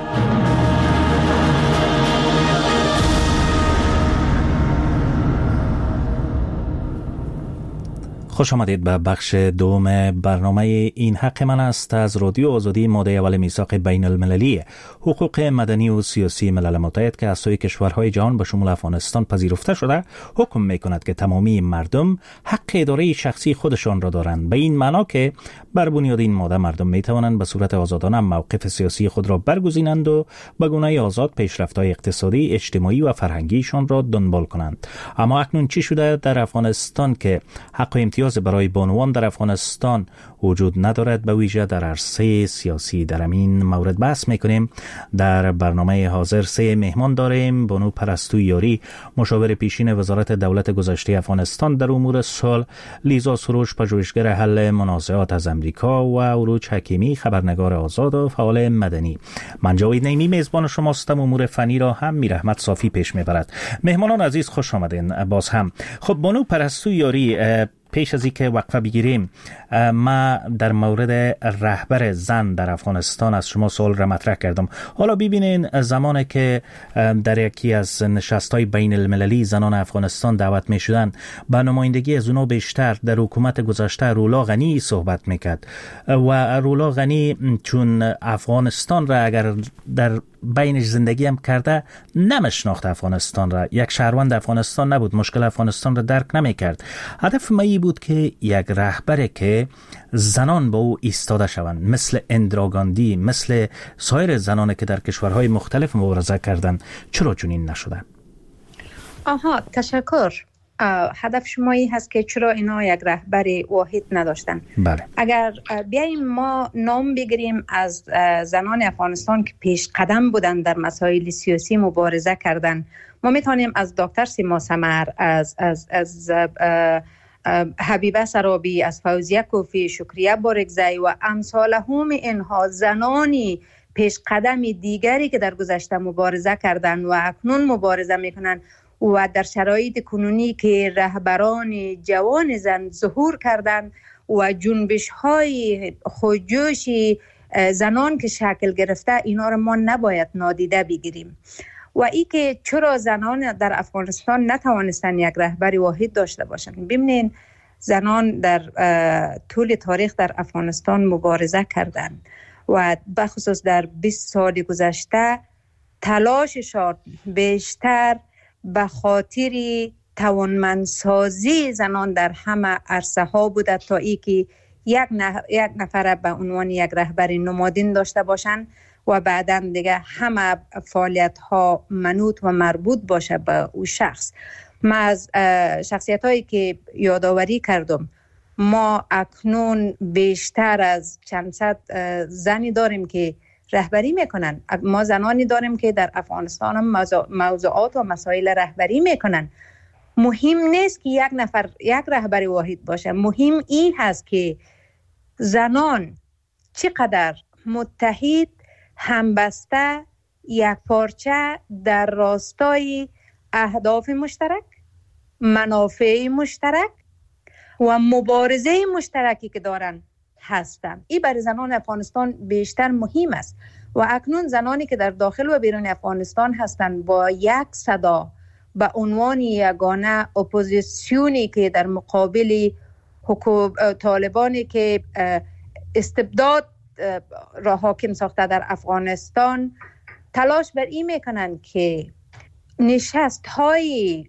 خوش آمدید به بخش دوم برنامه این حق من است از رادیو آزادی. ماده اول میثاق بین المللی حقوق مدنی و سیاسی ملل متحد که از سوی کشورهای جهان به شمول افغانستان پذیرفته شده حکم می کند که تمامی مردم حق اداره شخصی خودشان را دارند، به این معنا که بر بنیاد این ماده مردم می توانند به صورت آزادانه موقف سیاسی خود را برگزینند و به گونه آزاد پیشرفت‌های اقتصادی، اجتماعی و فرهنگیشان را دنبال کنند. اما اکنون چی شده در افغانستان که حق و امتیاز برای بانوان در افغانستان وجود ندارد؟ به ویژه در عرصه سیاسی. در این مورد بحث میکنیم. در برنامه حاضر سه مهمان داریم. بانو پرستو یاری، مشاور پیشین وزارت دولت گذشته افغانستان در امور صلح، لیزا سروش، پژوهشگر حل منازعات از امریکا، و عروج حکیمی، خبرنگار آزاد و فعال مدنی. من جاوید نعیمی میزبان شماستم. امور فنی را هم میرحمت صافی پیش میبرد. مهمانان عزیز خوش آمدین باز هم. خب بانو پرستو یاری، پیش از اینکه وقفه بگیریم ما در مورد رهبر زن در افغانستان از شما سوال را مطرح کردم. حالا ببینین زمانی که در یکی از نشست‌های بین المللی زنان افغانستان دعوت می شدن، با نمایندگی از اونا بیشتر در حکومت گذشته رولا غنی صحبت میکرد و رولا غنی چون افغانستان را اگر در بینش زندگی هم کرده نمیشناخت، افغانستان را یک شهروند افغانستان نبود، مشکل افغانستان را درک نمیکرد. هدف ما بود که یک رهبر که زنان با او ایستاده شوند، مثل اندرا گاندی، مثل سایر زنان که در کشورهای مختلف مبارزه کردند. چرا چنین نشده؟ آها، تشکر. هدف شما این هست که چرا اینا یک رهبر واحد نداشتن؟ بله. اگر بیاییم ما نام بگیریم از زنان افغانستان که پیش قدم بودن در مسائل سیاسی مبارزه کردن، ما میتونیم از دکتر سیما سمر، از از از حبیبه سرابی، از فوزیه کوفی، شکریه بارگزی و امثالهم اینها زنانی پیش قدم دیگری که در گذشته مبارزه کردن و اکنون مبارزه میکنن و در شرایط کنونی که رهبران جوان زن ظهور کردن و جنبش های خودجوش زنان که شکل گرفته، اینا رو ما نباید نادیده بگیریم. و ای که چرا زنان در افغانستان نتوانستن یک رهبر واحد داشته باشند؟ ببینین زنان در طول تاریخ در افغانستان مبارزه کردند و بخصوص در بیست سال گذشته تلاششان بیشتر به خاطر توانمندسازی زنان در همه عرصه ها بوده تا ای که یک, یک نفر به عنوان یک رهبر نمادین داشته باشند و بعداً دیگه همه فعالیت ها منوط و مربوط باشه به او شخص. ما از شخصیت هایی که یادآوری کردم، ما اکنون بیشتر از چند صد زنی داریم که رهبری میکنن. ما زنانی داریم که در افغانستان هم موضوعات و مسائل رهبری میکنن. مهم نیست که یک نفر یک رهبر واحد باشه، مهم این هست که زنان چقدر متحد، همبسته، یک پارچه در راستای اهداف مشترک، منافع مشترک و مبارزه مشترکی که دارن هستن. این برای زنان افغانستان بیشتر مهم است و اکنون زنانی که در داخل و بیرون افغانستان هستند با یک صدا به عنوان یگانه اپوزیسیونی که در مقابل حکومت طالبانی که استبداد را حاکم ساخته در افغانستان تلاش بر این میکنن که نشست های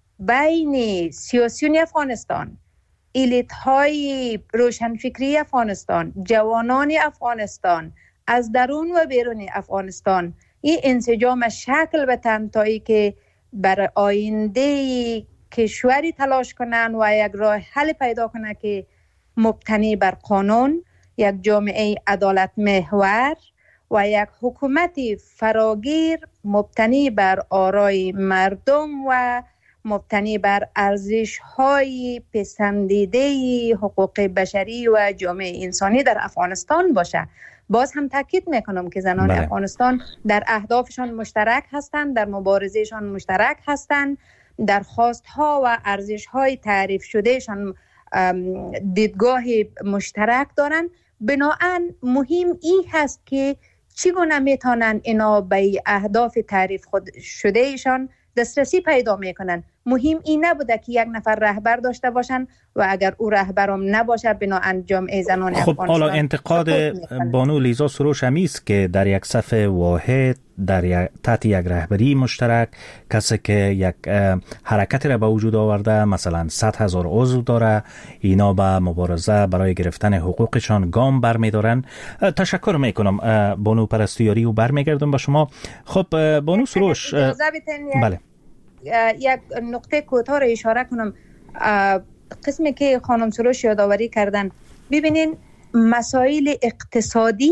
بین سیاسیون افغانستان، الیت های روشنفکری افغانستان، جوانان افغانستان، از درون و بیرون افغانستان این انسجام شکل بتن تا ای که بر آینده کشوری تلاش کنن و یک راه حل پیدا کنن که مبتنی بر قانون، یک جامعه عدالت محور و یک حکومت فراگیر مبتنی بر آرای مردم و مبتنی بر ارزش‌های پسندیده حقوق بشری و جامعه انسانی در افغانستان باشه. باز هم تاکید میکنم که زنان بله. افغانستان در اهدافشان مشترک هستند، در مبارزهشان مشترک هستند، در خواستها و ارزش‌های تعریف شدهشان دیدگاه مشترک دارند. بنابراین مهم این هست که چگونه میتونن اینا به اهداف تعریف خود شدهشان دسترسی پیدا میکنن. مهم این نبوده که یک نفر رهبر داشته باشن و اگر او رهبرم نباشه بناهن جامعه زنان خب افغانستان. حالا انتقاد بانو لیزا سروش همی است که در یک صف واحد در یک تحت یک رهبری مشترک کسی که یک حرکتی را به وجود آورده مثلا صد هزار عضو داره، اینا به مبارزه برای گرفتن حقوقشان گام برمیدارن. تشکر میکنم بانو پرستویاری و برمیگردم به شما. خب بانو سروش بله یک نقطه کوتاه را اشاره کنم. قسمی که خانم سروش یادآوری کردن، ببینین مسائل اقتصادی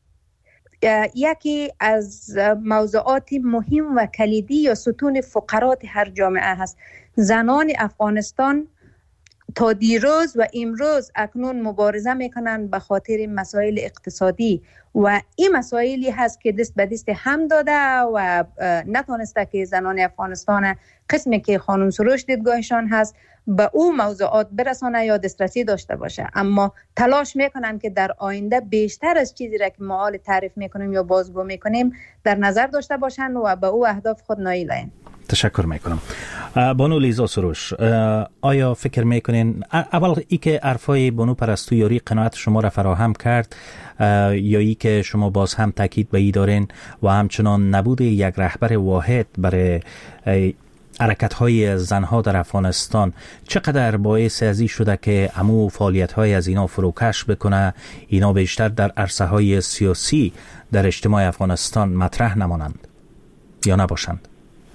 یکی از موضوعات مهم و کلیدی یا ستون فقرات هر جامعه هست. زنان افغانستان تا دیروز و امروز اکنون مبارزه میکنن به خاطر مسائل اقتصادی و این مسائلی هست که دست به دست هم داده و نتونسته که زنان افغانستان قسمی که خانم سروش دیدگاهشان هست به او موضوعات برسانه یا دسترسی داشته باشه، اما تلاش میکنن که در آینده بیشتر از چیزی را که ما حال تعریف میکنیم یا بازگو میکنیم در نظر داشته باشن و به او اهداف خود نائل شوند. تشکر میکنم. بانو لیزا سروش، آیا فکر میکنین اول ای که عرفای بانو پرستویاری قناعت شما را فراهم کرد یا ای که شما باز هم تاکید به ای دارین و همچنان نبود یک رهبر واحد برای حرکت‌های زنها در افغانستان چقدر باعث ازی شده که عمو فعالیت‌های از اینا فروکش بکنه، اینا بیشتر در عرصه‌های سیاسی در اجتماع افغانستان مطرح نمانند یا نباشند؟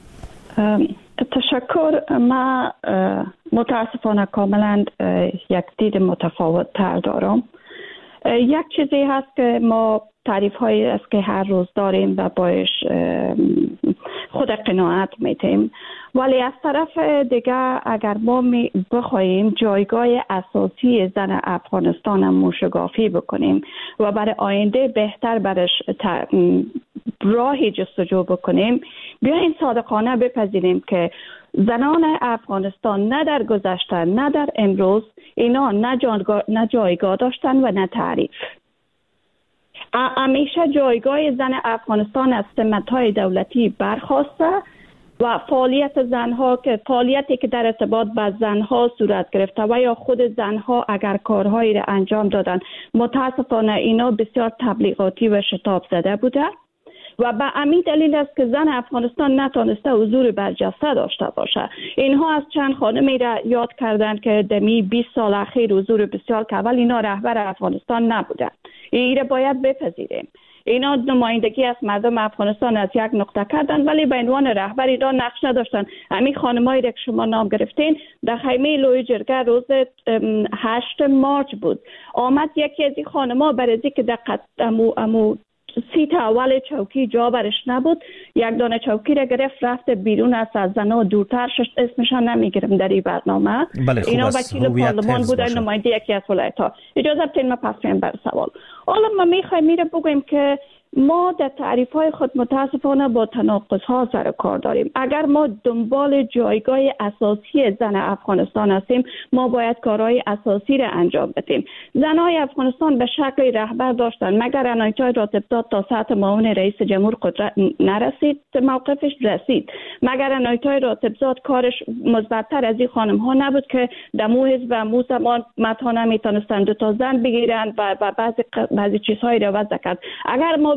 تشکر. ما متاسفانه کاملا یک دید متفاوت تر دارم. یک چیزی هست که ما تعریف هایی است که هر روز داریم و باش خود قناعت میتیم، ولی از طرف دیگه اگر ما بخوایم جایگاه اساسی زن افغانستان موشگافی بکنیم و برای آینده بهتر برش راهی جستجو بکنیم، بیاین صادقانه بپذیریم که زنان افغانستان نه در گذشته نه در امروز اینا نه جایگاه داشتن و نه تعریف. همیشه جایگاه زن افغانستان از سمت‌های دولتی برخاسته و فعالیت زنها که فعالیتی که در ارتباط با زنها صورت گرفته و یا خود زنها اگر کارهایی را انجام دادن، متاسفانه اینا بسیار تبلیغاتی و شتاب زده بوده و به همین دلیل است که زن افغانستان نتونسته حضور برجسته داشته باشه. اینها از چند خانمی را یاد کردن که دمی بیست سال اخیر حضور بسیار که اول اینا رهبر افغانستان نبودن. این را باید بپذیریم. اینا نمایندگی از مردم افغانستان از یک نقطه کردن ولی به عنوان رهبری را نقش نداشتن. همین خانمایی را که شما نام گرفتین در خیمه لوی جرگه روز هشت مارچ بود، آمد یکی از این خانم‌ها برای که دقت امو امو سیت اول چوکی جا برش نبود، یک دانه چوکی را گرفت رفت بیرون از زنها دورتر شد. اسمشان نمیگیرم در این برنامه. بله اینا وکیل پارلمان بودن، نماینده یکی از ولایت‌ها. اجازه بدین ما پس بریم بر سوال. حالا ما میخوایم میره بگویم که ما در تعریف های خود متاسفانه با تناقض ها سر کار داریم. اگر ما دنبال جایگاه اساسی زن افغانستان هستیم، ما باید کارهای اساسی را انجام بدیم. زنهای افغانستان به شکل رهبر داشتن، مگر عنایت‌های راتبزاد تا سطح معاون رئیس جمهور قدرت نرسید، موقفش رسید. مگر عنایت‌های راتبزاد کارش مثبت‌تر از این خانم ها نبود که دمو حزب و مو زمان متانه میتونستن دو تا زن بگیرن و بعضی بعضی چیزهای را وضع کرد. اگر ما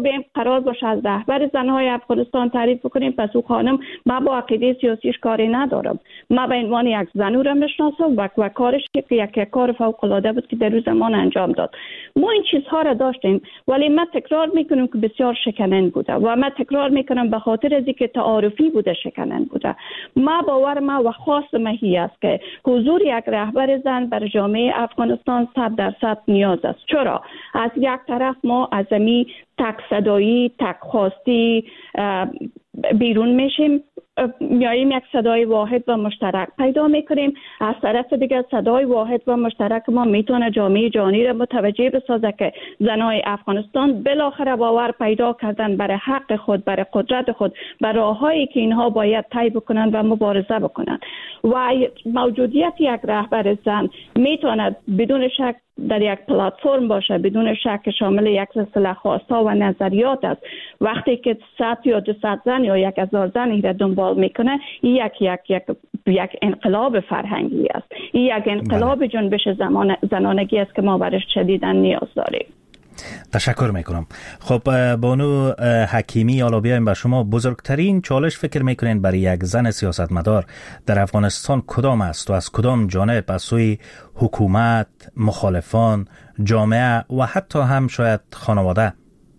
بیم قرار باشه از رهبر زنهای افغانستان تعریف کنیم، پس او خانم ما با عقیده سیاسیش کاری ندارم، ما به عنوان یک زن او را میشناسم و, و کارش یک یک کار فوق العاده بود که در روز زمان انجام داد. ما این چیزها را داشتیم، ولی ما تکرار میکنیم که بسیار شکننده بوده و ما تکرار میکنم به خاطر از اینکه تعارفی بوده شکننده بوده. ما باور ما و خواست ما هی است که حضور یک رهبر زن بر جامعه افغانستان صد درصد نیاز است. چرا؟ از یک طرف ما از می تک صدایی تک خواستی بیرون میشیم، میاییم یک صدای واحد و مشترک پیدا میکنیم. از طرف دیگر صدای واحد و مشترک ما میتونه جامعه جهانی را متوجه بسازه که زنای افغانستان بالاخره باور پیدا کردن برای حق خود، برای قدرت خود، برای راههایی که اینها باید طی بکنن و مبارزه بکنن. و موجودیت یک رهبر زن میتونه بدون شک در یک پلتفرم باشه، بدون شک شامل یک سلسله خواستها و نظریات است. وقتی که صد یا دوصد زن یا یک هزار زن این را دنبال میکنه، این یک یک یک یک انقلاب فرهنگی است، این یک انقلاب جنبش زمان زنانگی است که ما برش شدیداً نیاز داریم. تشکر میکنم. خب بانو حکیمی، حالا بیایم به شما. بزرگترین چالش فکر میکنین برای یک زن سیاستمدار در افغانستان کدام است و از کدام جانب؟ از سوی حکومت، مخالفان، جامعه و حتی هم شاید خانواده؟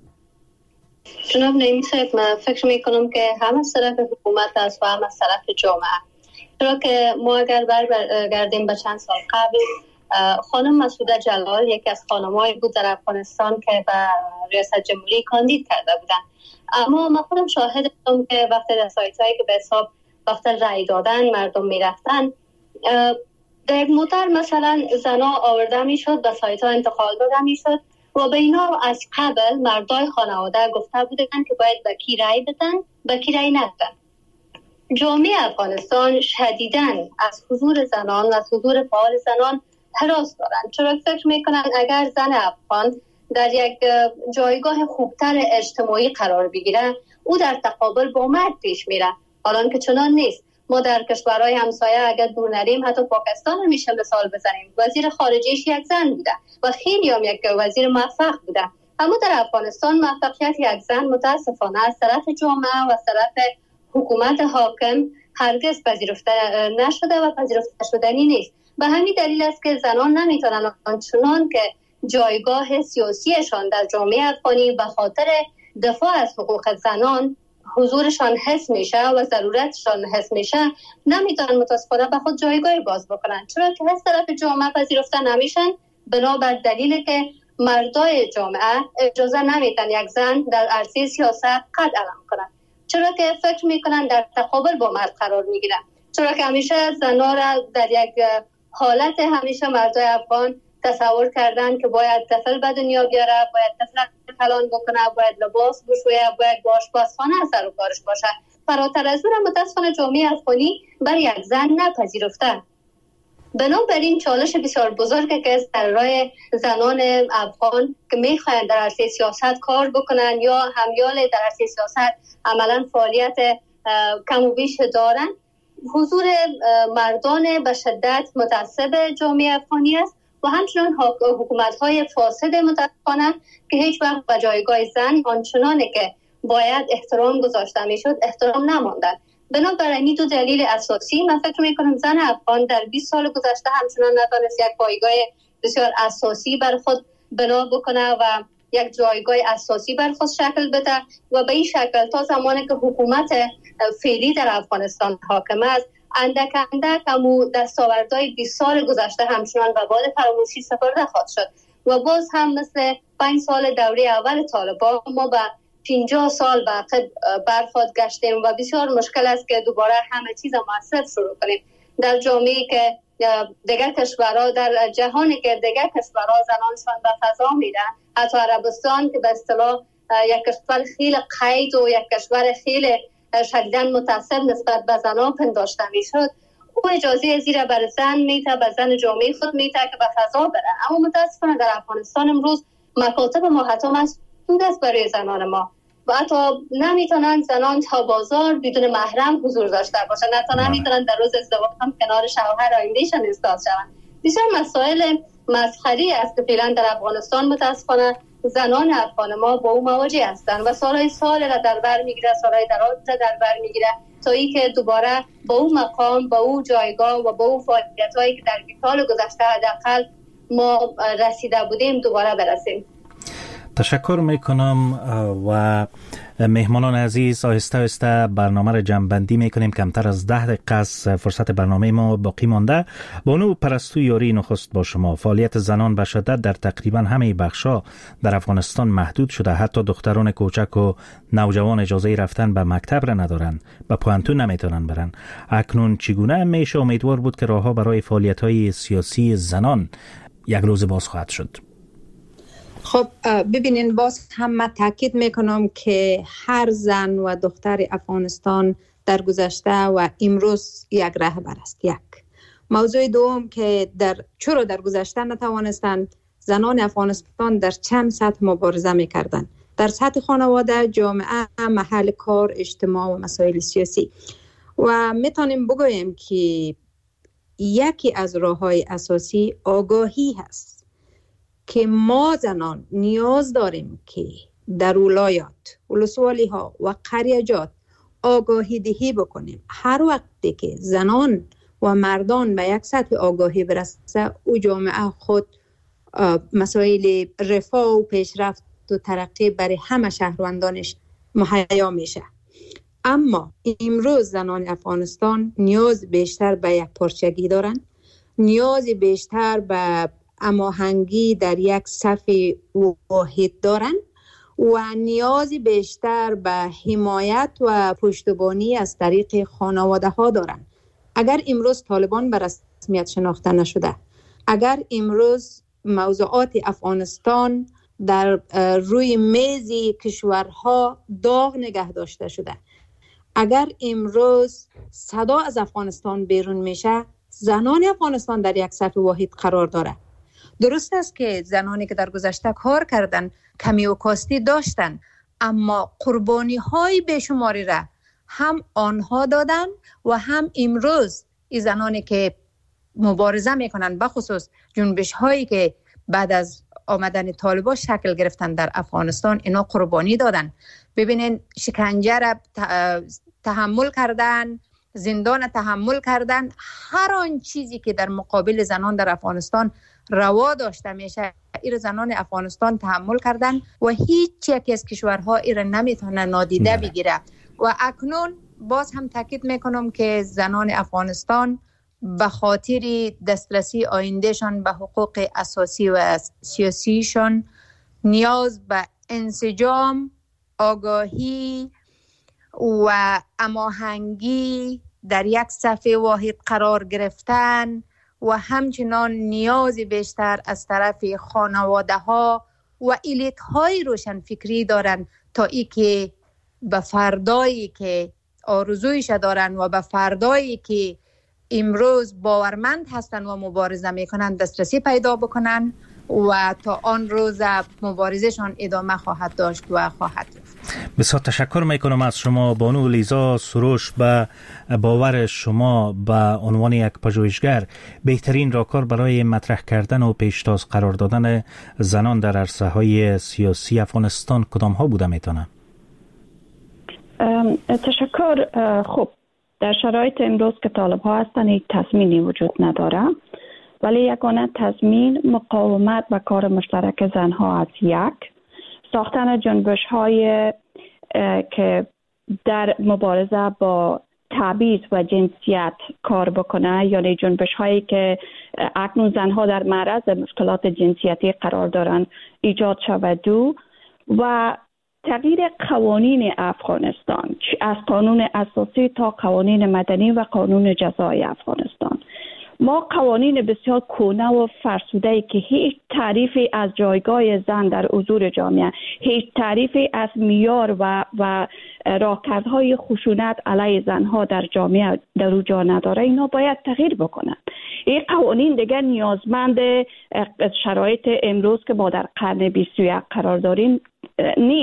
جناب نعیمی صاحب، من فکر میکنم که هم از طرف حکومت است و هم از طرف جامعه. چرا که ما اگر برگردیم به چند سال قبل، خانم مسعوده جلال یکی از خانم‌هایی بود در افغانستان که به ریاست جمهوری کاندید کرده بودند. اما من خودم شاهد بودم که وقتی در سایت‌هایی که به حساب وقتی رأی دادن مردم می‌رفتن، در یک مدت مثلا زنها آورده می‌شد به سایت‌ها انتقال داده می‌شد و به اینا از قبل مردای خانواده گفته بودند که باید به کی رأی بدن، به کی رأی ندن. جامعه افغانستان شدیداً از حضور زنان و از حضور فعال زنان هراس دارند. چرا فکر میکنن اگر زن افغان در یک جایگاه خوبتر اجتماعی قرار بگیره، او در تقابل با مرد پیش میره، حالان که چنان نیست. ما در کشورهای همسایه اگر دور نریم، حتی پاکستان رو میشه مثال بزنیم، وزیر خارجهش یک زن بوده و خیلی هم یک وزیر موفق بوده. اما در افغانستان موفقیت یک زن متاسفانه از طرف جامعه و از طرف حکومت حاکم هرگز پذیرفته نشده و پذیرفته شدنی نیست. به همین دلیل است که زنان نمیتونن آنچنان که جایگاه سیاسیشان در جامعه افغانی به خاطر دفاع از حقوق زنان حضورشان حس میشه و ضرورتشان حس میشه، نمیتونن متاسفانه به خود جایگاهی باز بکنن. چرا که از طرف جامعه پذیرفته نمیشن، بنابر دلیل که مردای جامعه اجازه نمیدن یک زن در عرصه سیاست قد علم کنن. چرا که فکر میکنن در تقابل با مرد قرار میگیرن. چرا که همیشه زنها را در یک حالت همیشه مردای افغان تصور کردن که باید طفل به دنیا بیاره، باید طفل کلان بکنه، باید لباس بشویه، باید با آشپزخانه سر و کارش باشه. فراتر از اون متاسفانه جامعه افغانی بر یک زن نپذیرفته. بنابراین چالش بسیار بزرگی که در راه زنان افغان که میخواین در عرصه سیاست کار بکنن یا همیال در عرصه سیاست عملا فعالیت کم و بیش دارن، حضور مردان به شدت متعصب جامعه افغانی است و همچنان حکومت‌های فاسد متاسفانه که هیچ وقت به جایگاه زن آنچنانی که باید احترام گذاشته میشد احترام نماندن. بنابراین دو دلیل اساسی من فکر میکنم زن افغان در بیست سال گذشته همچنان نتونست یک پایگاه بسیار اساسی بر خود بنا بکنه و یک جایگاه اساسی بر خود شکل بده و به این شکل تا زمانی که حکومت فعلی در افغانستان حاکم است، اندک اندک همو دستاوردهای بیست سال گذشته همچنان به باد فراموشی سپرده خواهد شد و باز هم مثل پنج سال دوره اول طالبان ما به پنجاه سال به عقب برخورد گشتیم و بسیار مشکل است که دوباره همه چیز موثر شروع کنیم. در جامعه‌ای که دیگر کشورها، در جهانی که دیگر کشورها زنانشان به فضا میدن، حتی عربستان که به اصطلاح یک کشور خیلی قید و یک کشور خیلی شدیداً متعصب نسبت به زنان پنداشته میشد، او اجازه زیر بر زن میته، به زن جامعه خود میته که به فضا بره. اما متاسفانه در افغانستان امروز مکاتب ما حتی مسدود است برای زنان ما و حتی نمیتونن زنان تا بازار بدون محرم حضور داشته باشن، حتی نمیتونن در روز ازدواج هم کنار شوهر آیندهشان ایستاد شوند. بسیار مسائل مسخری است که فعلا در افغانستان متاسفانه زنان افغان ما با او مواجه هستند و سالهای سال را در بر میگیره، سالهای دراز را در بر میگیره تا ای که دوباره با او مقام، با او جایگاه و با او فعالیت‌هایی که در سال گذشته حداقل ما رسیده بودیم دوباره برسیم. تشکر میکنم و مهمانان عزیز، آهسته آهسته برنامه را جمع‌بندی میکنیم. کمتر از ده دقیقه از فرصت برنامه ما باقی مانده. بانو پرستو یاری، نخست با شما. فعالیت زنان به شدت در تقریبا همه بخش‌ها در افغانستان محدود شده. حتی دختران کوچک و نوجوان اجازه رفتن به مکتب را ندارند، به پوهنتون نمیتونن برن. اکنون چگونه میشه امیدوار بود که راهها برای فعالیت‌های سیاسی زنان یک روز باز خواهد شد؟ خب ببینین، باز هم من تاکید میکنم که هر زن و دختر افغانستان در گذشته و امروز یک رهبر است. یک موضوع دوم که در چرا در گذشته نتوانستند زنان افغانستان در چند سطح مبارزه میکردند، در سطح خانواده، جامعه، محل کار، اجتماع و مسائل سیاسی. و میتونیم بگوییم که یکی از راههای اساسی آگاهی هست که ما زنان نیاز داریم که در ولایات، ولسوالی ها و قریجات آگاهی دهی بکنیم. هر وقتی که زنان و مردان به یک سطح آگاهی برسه، او جامعه خود مسائل رفاه و پیشرفت و ترقی برای همه شهروندانش مهیا میشه. اما امروز زنان افغانستان نیاز بیشتر به یک پارچگی دارن، نیاز بیشتر به هماهنگی در یک صف واحد دارن و نیاز بیشتر به حمایت و پشتیبانی از طریق خانواده ها دارن. اگر امروز طالبان به رسمیت شناخته نشده، اگر امروز موضوعات افغانستان در روی میز کشورها داغ نگه داشته شده، اگر امروز صدا از افغانستان بیرون میشه، زنان افغانستان در یک صف واحد قرار داره. درست است که زنانی که در گذشته کار کردن کمی و کاستی داشتن، اما قربانی های بیشماری را هم آنها دادن و هم امروز این زنانی که مبارزه میکنن، بخصوص جنبش هایی که بعد از آمدن طالبان شکل گرفتن در افغانستان، اینا قربانی دادن. ببینین شکنجه را تحمل کردن، زندان تحمل کردن، هر آن چیزی که در مقابل زنان در افغانستان روا داشته میشه، این زنان افغانستان تحمل کردن و هیچ یک از کشورها این نمیتونه نادیده بگیره. و اکنون باز هم تاکید میکنم که زنان افغانستان به خاطر دسترسی آیندهشان به حقوق اساسی و سیاسیشان نیاز به انسجام، آگاهی و هماهنگی، در یک صف واحد قرار گرفتن و همچنان نیاز بیشتر از طرف خانواده ها و الیت های روشن فکری دارن تا ای که به فردایی که آرزویش دارن و به فردایی که امروز باورمند هستن و مبارزه میکنن دسترسی پیدا بکنن و تا آن روز مبارزشان ادامه خواهد داشت و خواهد رفت. بسیار تشکر میکنم از شما بانو لیزا سروش. به باور شما به عنوان یک پژوهشگر بهترین راهکار برای مطرح کردن و پیشتاز قرار دادن زنان در عرصه های سیاسی افغانستان کدام ها بوده میتونه؟ تشکر. خب در شرایط امروز که طالب ها هستن هیچ تصمیمی وجود نداره، ولی یگانه تضمین مقاومت و کار مشترک زنها از یک، ساختن جنبش های که در مبارزه با تبعیض و جنسیت کار بکنه، یعنی جنبش هایی که اکنون زنها در معرض مشکلات جنسیتی قرار دارند ایجاد شود. دو و تغییر قوانین افغانستان، از قانون اساسی تا قوانین مدنی و قانون جزایی افغانستان. ما قوانین بسیار کهنه و فرسوده‌ای که هیچ تعریفی از جایگاه زن در حضور جامعه، هیچ تعریفی از معیار و و راهکردهای خشونت علیه زنها در جامعه در او جا نداره، اینا باید تغییر بکنن. این قوانین دیگر نیازمند شرایط امروز که ما در قرن بیست و یک قرار داریم نیست.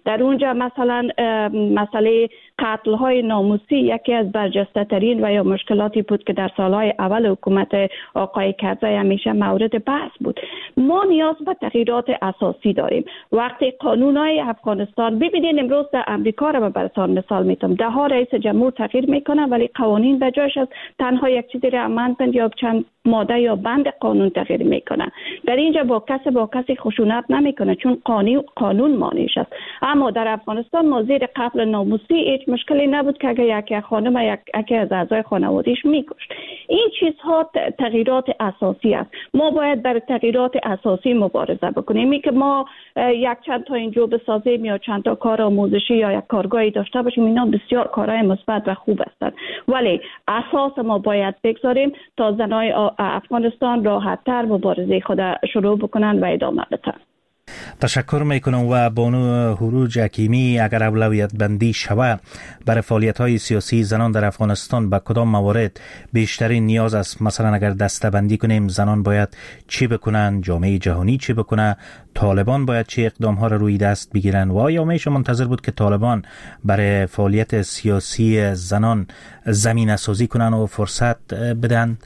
در اونجا مثلا مسئله قتل های ناموسی یکی از برجسته ترین و یا مشکلاتی بود که در سالهای اول حکومت آقای کرزی همیشه مورد بحث بود. ما نیاز به تغییرات اساسی داریم. وقتی قانونهای افغانستان، ببینید امروز در امریکا را براتون مثال میتونم، ده ها رئیس جمهور تغییر میکنن ولی قوانین به جایش از تنها یک چیزی را امندند یا چند ماده یا بند قانون تغییر میکنن. در اینجا با کسی با کسی خشونت نمیکنه چون قانون قانون مانعش است. اما در افغانستان ما زیر قتل ناموسی هیچ مشکلی نبود که اگر یک خانم یکی از اعضای خانواده‌اش میکشت. این چیزها تغییرات اساسی است. ما باید برای تغییرات اساسی مبارزه بکنیم. این که ما یک چند تا اینجا بسازیم یا چند تا کار آموزشی یا یک کارگاهی داشته باشیم، اینا بسیار کارهای مثبت و خوب هستند، ولی اساس ما باید بگذاریم تا زنای افغانستان راحت‌تر مبارزه خود شروع بکنن و ادامه بدن. تشکر میکنم. و بانو هروج حکیمی، اگر اولویت بندی شود برای فعالیت های سیاسی زنان در افغانستان به کدام موارد بیشترین نیاز است؟ مثلا اگر دسته بندی کنیم زنان باید چی بکنن، جامعه جهانی چی بکنه، طالبان باید چه اقدام ها را روی دست بگیرن و آیا میشه منتظر بود که طالبان برای فعالیت سیاسی زنان زمینه سازی کنن و فرصت بدند؟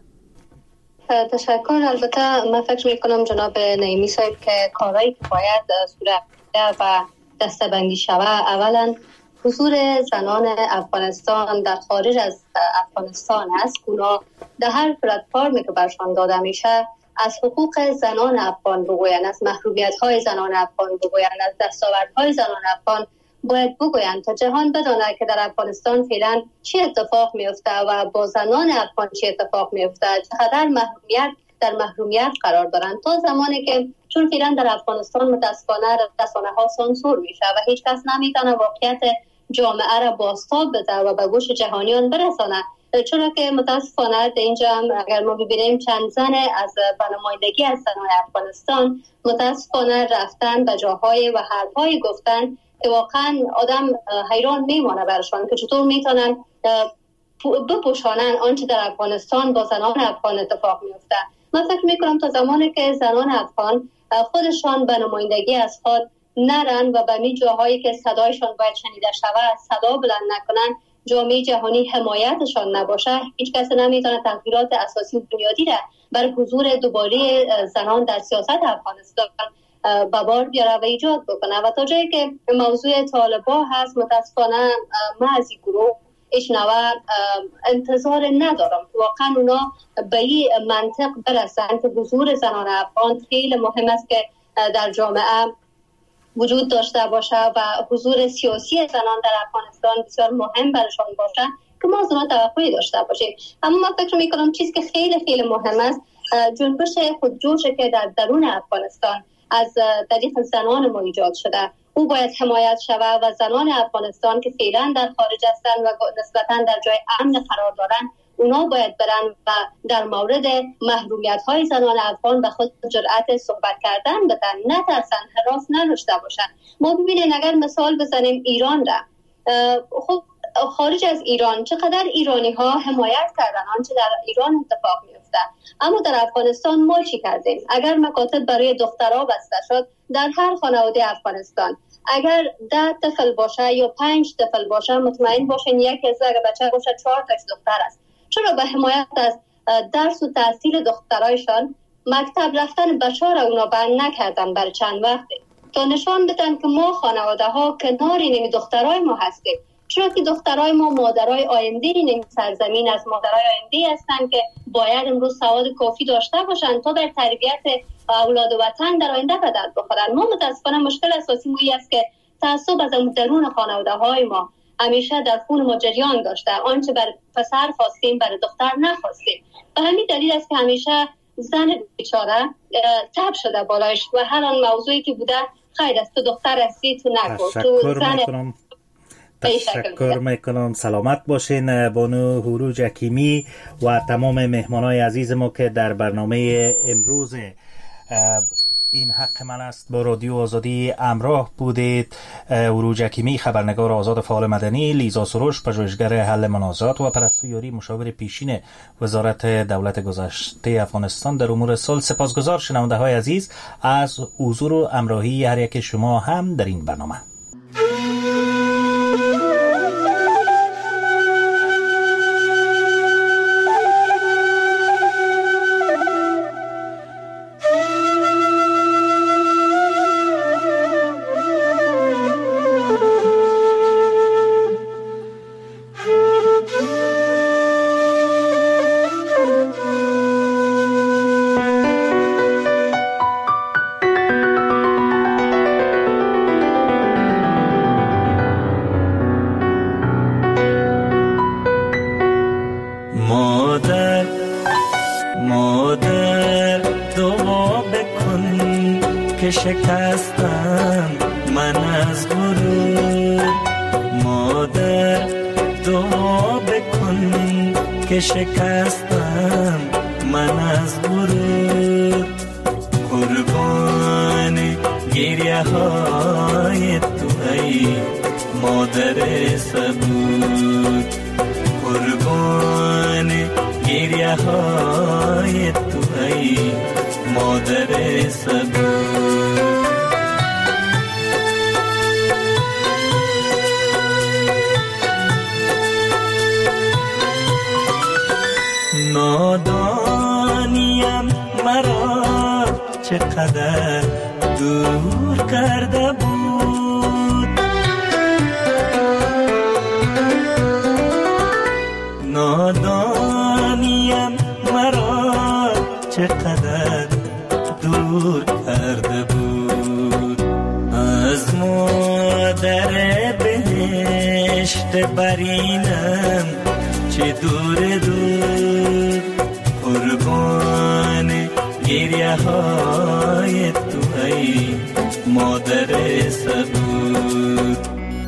تشکر. البته من فکر میکنم جناب نعیمی صاحب که کارهایی که باید صورت و دسته‌بندی شود، اولا حضور زنان افغانستان در خارج از افغانستان است. اونا در هر پلتفرمی که برشان داده میشه از حقوق زنان افغان بگوین، از محرومیت‌های زنان افغان بگوین، از دستاوردهای زنان افغان باید بگویند تا جهان بداند که در افغانستان فعلا چه اتفاق میفته و با زنان افغان چه اتفاق میفته، چقدر محرومیت در محرومیت قرار دارند. تا زمانی که چون فعلا در افغانستان متاسفانه رسانه ها سانسور میشه و هیچ کس نمیتونه واقعیت جامعه را بازتاب بده و به گوش جهانیان برسانه، چون که متاسفانه در اینجا اگر ما ببینیم چند زن از نمایندگی از زنان افغانستان متاسفانه رفتن به جاهای و حرفهای گفتن که واقعا آدم حیران میمانه برشان که چطور میتونن بپوشانن آنچه در افغانستان با زنان افغان اتفاق میفته. من فکر میکنم تا زمانی که زنان افغان خودشان به نمایندگی از خود نرن و به می جاهایی که صدایشان باید شنیده شود صدا بلند نکنن، جامعه جهانی حمایتشان نباشه، هیچ کس نمیتونه تغییرات اساسی و بنیادی را برای حضور دوباره زنان در سیاست افغانستان به بار بیاره و ایجاد بکنه. و تا جایی که موضوع طالبا هست، متاسفانه من از این گروه ایش نوع انتظار ندارم. واقعا اونا به این منطق برسن که حضور زنان افغان خیلی مهم است که در جامعه وجود داشته باشه و حضور سیاسی زنان در افغانستان بسیار مهم برشان باشه که ما از اونا توقعی داشته باشیم. اما من فکر میکنم چیزی که خیلی خیلی مهم است جنبش خودجوشی که در درون افغانستان از طریق زنان ما ایجاد شده، او باید حمایت شود و زنان افغانستان که فعلا در خارج هستند و نسبتاً در جای امن قرار دارند، اونا باید برن و در مورد محرومیت‌های زنان افغان به خود جرأت صحبت کردن بدن، نترسن، هراس نداشته باشن. ما ببینید اگر مثال بزنیم ایران را، خب خارج از ایران چقدر ایرانی ها حمایت کردن آنچه در ایران اتفاق میفته، اما در افغانستان ما چی کردیم؟ اگر مکاتب برای دخترها بسته شد در هر خانواده افغانستان، اگر ده طفل باشه یا پنج طفل باشه، مطمئن باشین یک از اگر بچه باشه چهار تا دختر است. چرا به حمایت از درس و تحصیل دخترایشان مکتب رفتن بچه‌ها را اونا بند نکردن بر چند وقت تا نشان بدن که ما خانواده ها کنار این دخترای ما هستیم، چرا که دخترای ما مادرای آینده این سرزمین از مادرای آینده هستند که باید امروز سواد کافی داشته باشند تا در تربیت اولاد وطن در آینده به درد بخورن. ما متاسفانه مشکل اساسی ما است که تعصب از درون خانواده های ما همیشه در خون ما جریان داشته، آنچه بر پسر خواستیم بر دختر نخواستیم. به همین دلیل است که همیشه زن بیچاره تب شده بالایش و هر آن موضوعی که بوده خیر است تو دختر هستی تو نکن تو زن. تشکر میکنم. سلامت باشین بانو هروج حکیمی و تمام مهمانای عزیز ما که در برنامه امروز این حق من است با رادیو آزادی همراه بودید. هروج حکیمی خبرنگار آزاد فعال مدنی، لیزا سروش پژوهشگر حل منازعات و پرستو یاری مشاور پیشین وزارت دولت گذشته افغانستان در امور صلح. سپاسگزار شنونده های عزیز از حضور و همراهی هر یک شما هم در این برنامه. که شکستم من از غرور. مادر دعا بکن که شکستم من از غرور. قربان گریه های تو ای مادر صبور. قربان گریه های تو ای مادر صبور. نادانیم مرا چقدر دور کرده بود. نادانیم مرا چقدر دور کرده بود. از مادر بهشت برینم چه دور دور. قربان گریه های تو ای مادر صبور.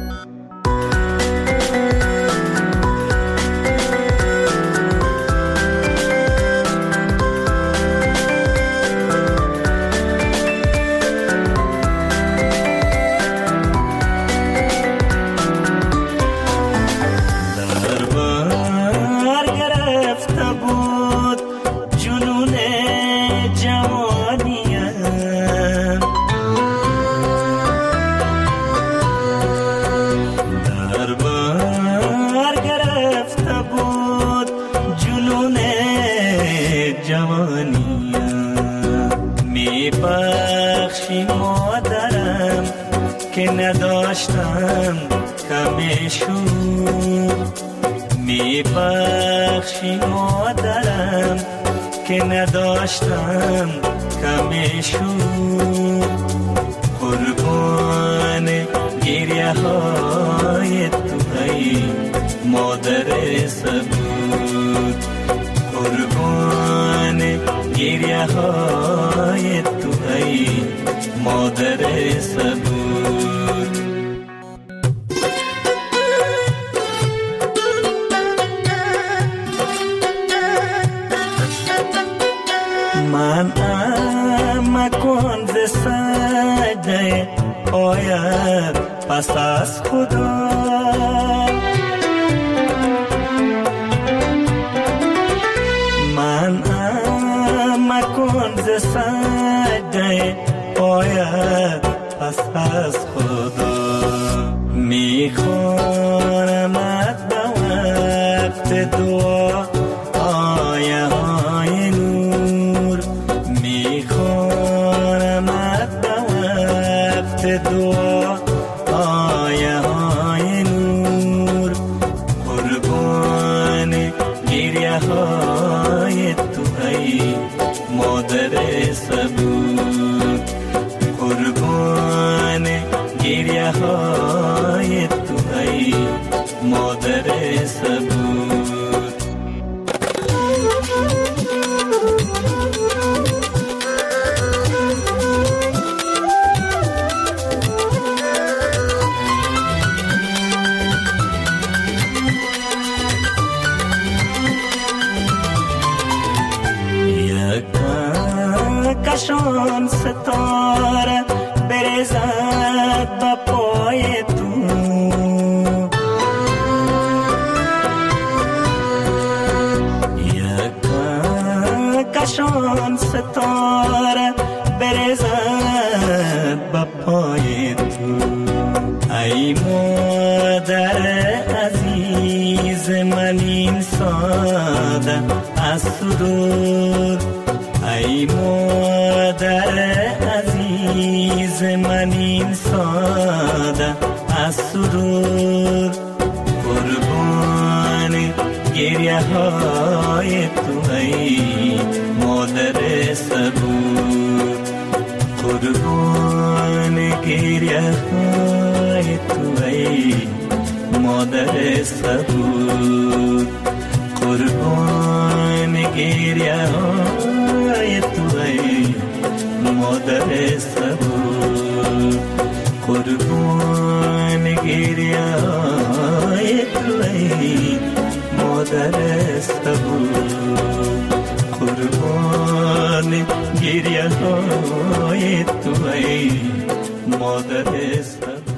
نداشتم کمشون می بخشی مادرم که نداشتم کمشون. قربان گریه های تو ای مادر صبور. قربان گریه های تو ای مادر صبور. من ام کن ز سجده آید پس از خدا. من ام کن ز سجده آید پس از خدا. میخوانمت به وقت دعا آیه های نور. میخوانمت به وقت دعا آیه های نور. قربان گریه های تو ای مادر صبور. قربان گریه های تو ای مادر صبور. کشان ستاره برزد با پای تو. یکا کشان ستاره برزد با پای تو. ای مادر عزیز من این ساده از سرور. ای مادر عزیز من این ساده از سرور. قربان گریه های تو ای مادر صبور. قربان گریه های تو ای مادر صبور. قربان گریه های تو ای مادر صبور. ای مادر صبور، قربان گریه های تو ای مادر صبور.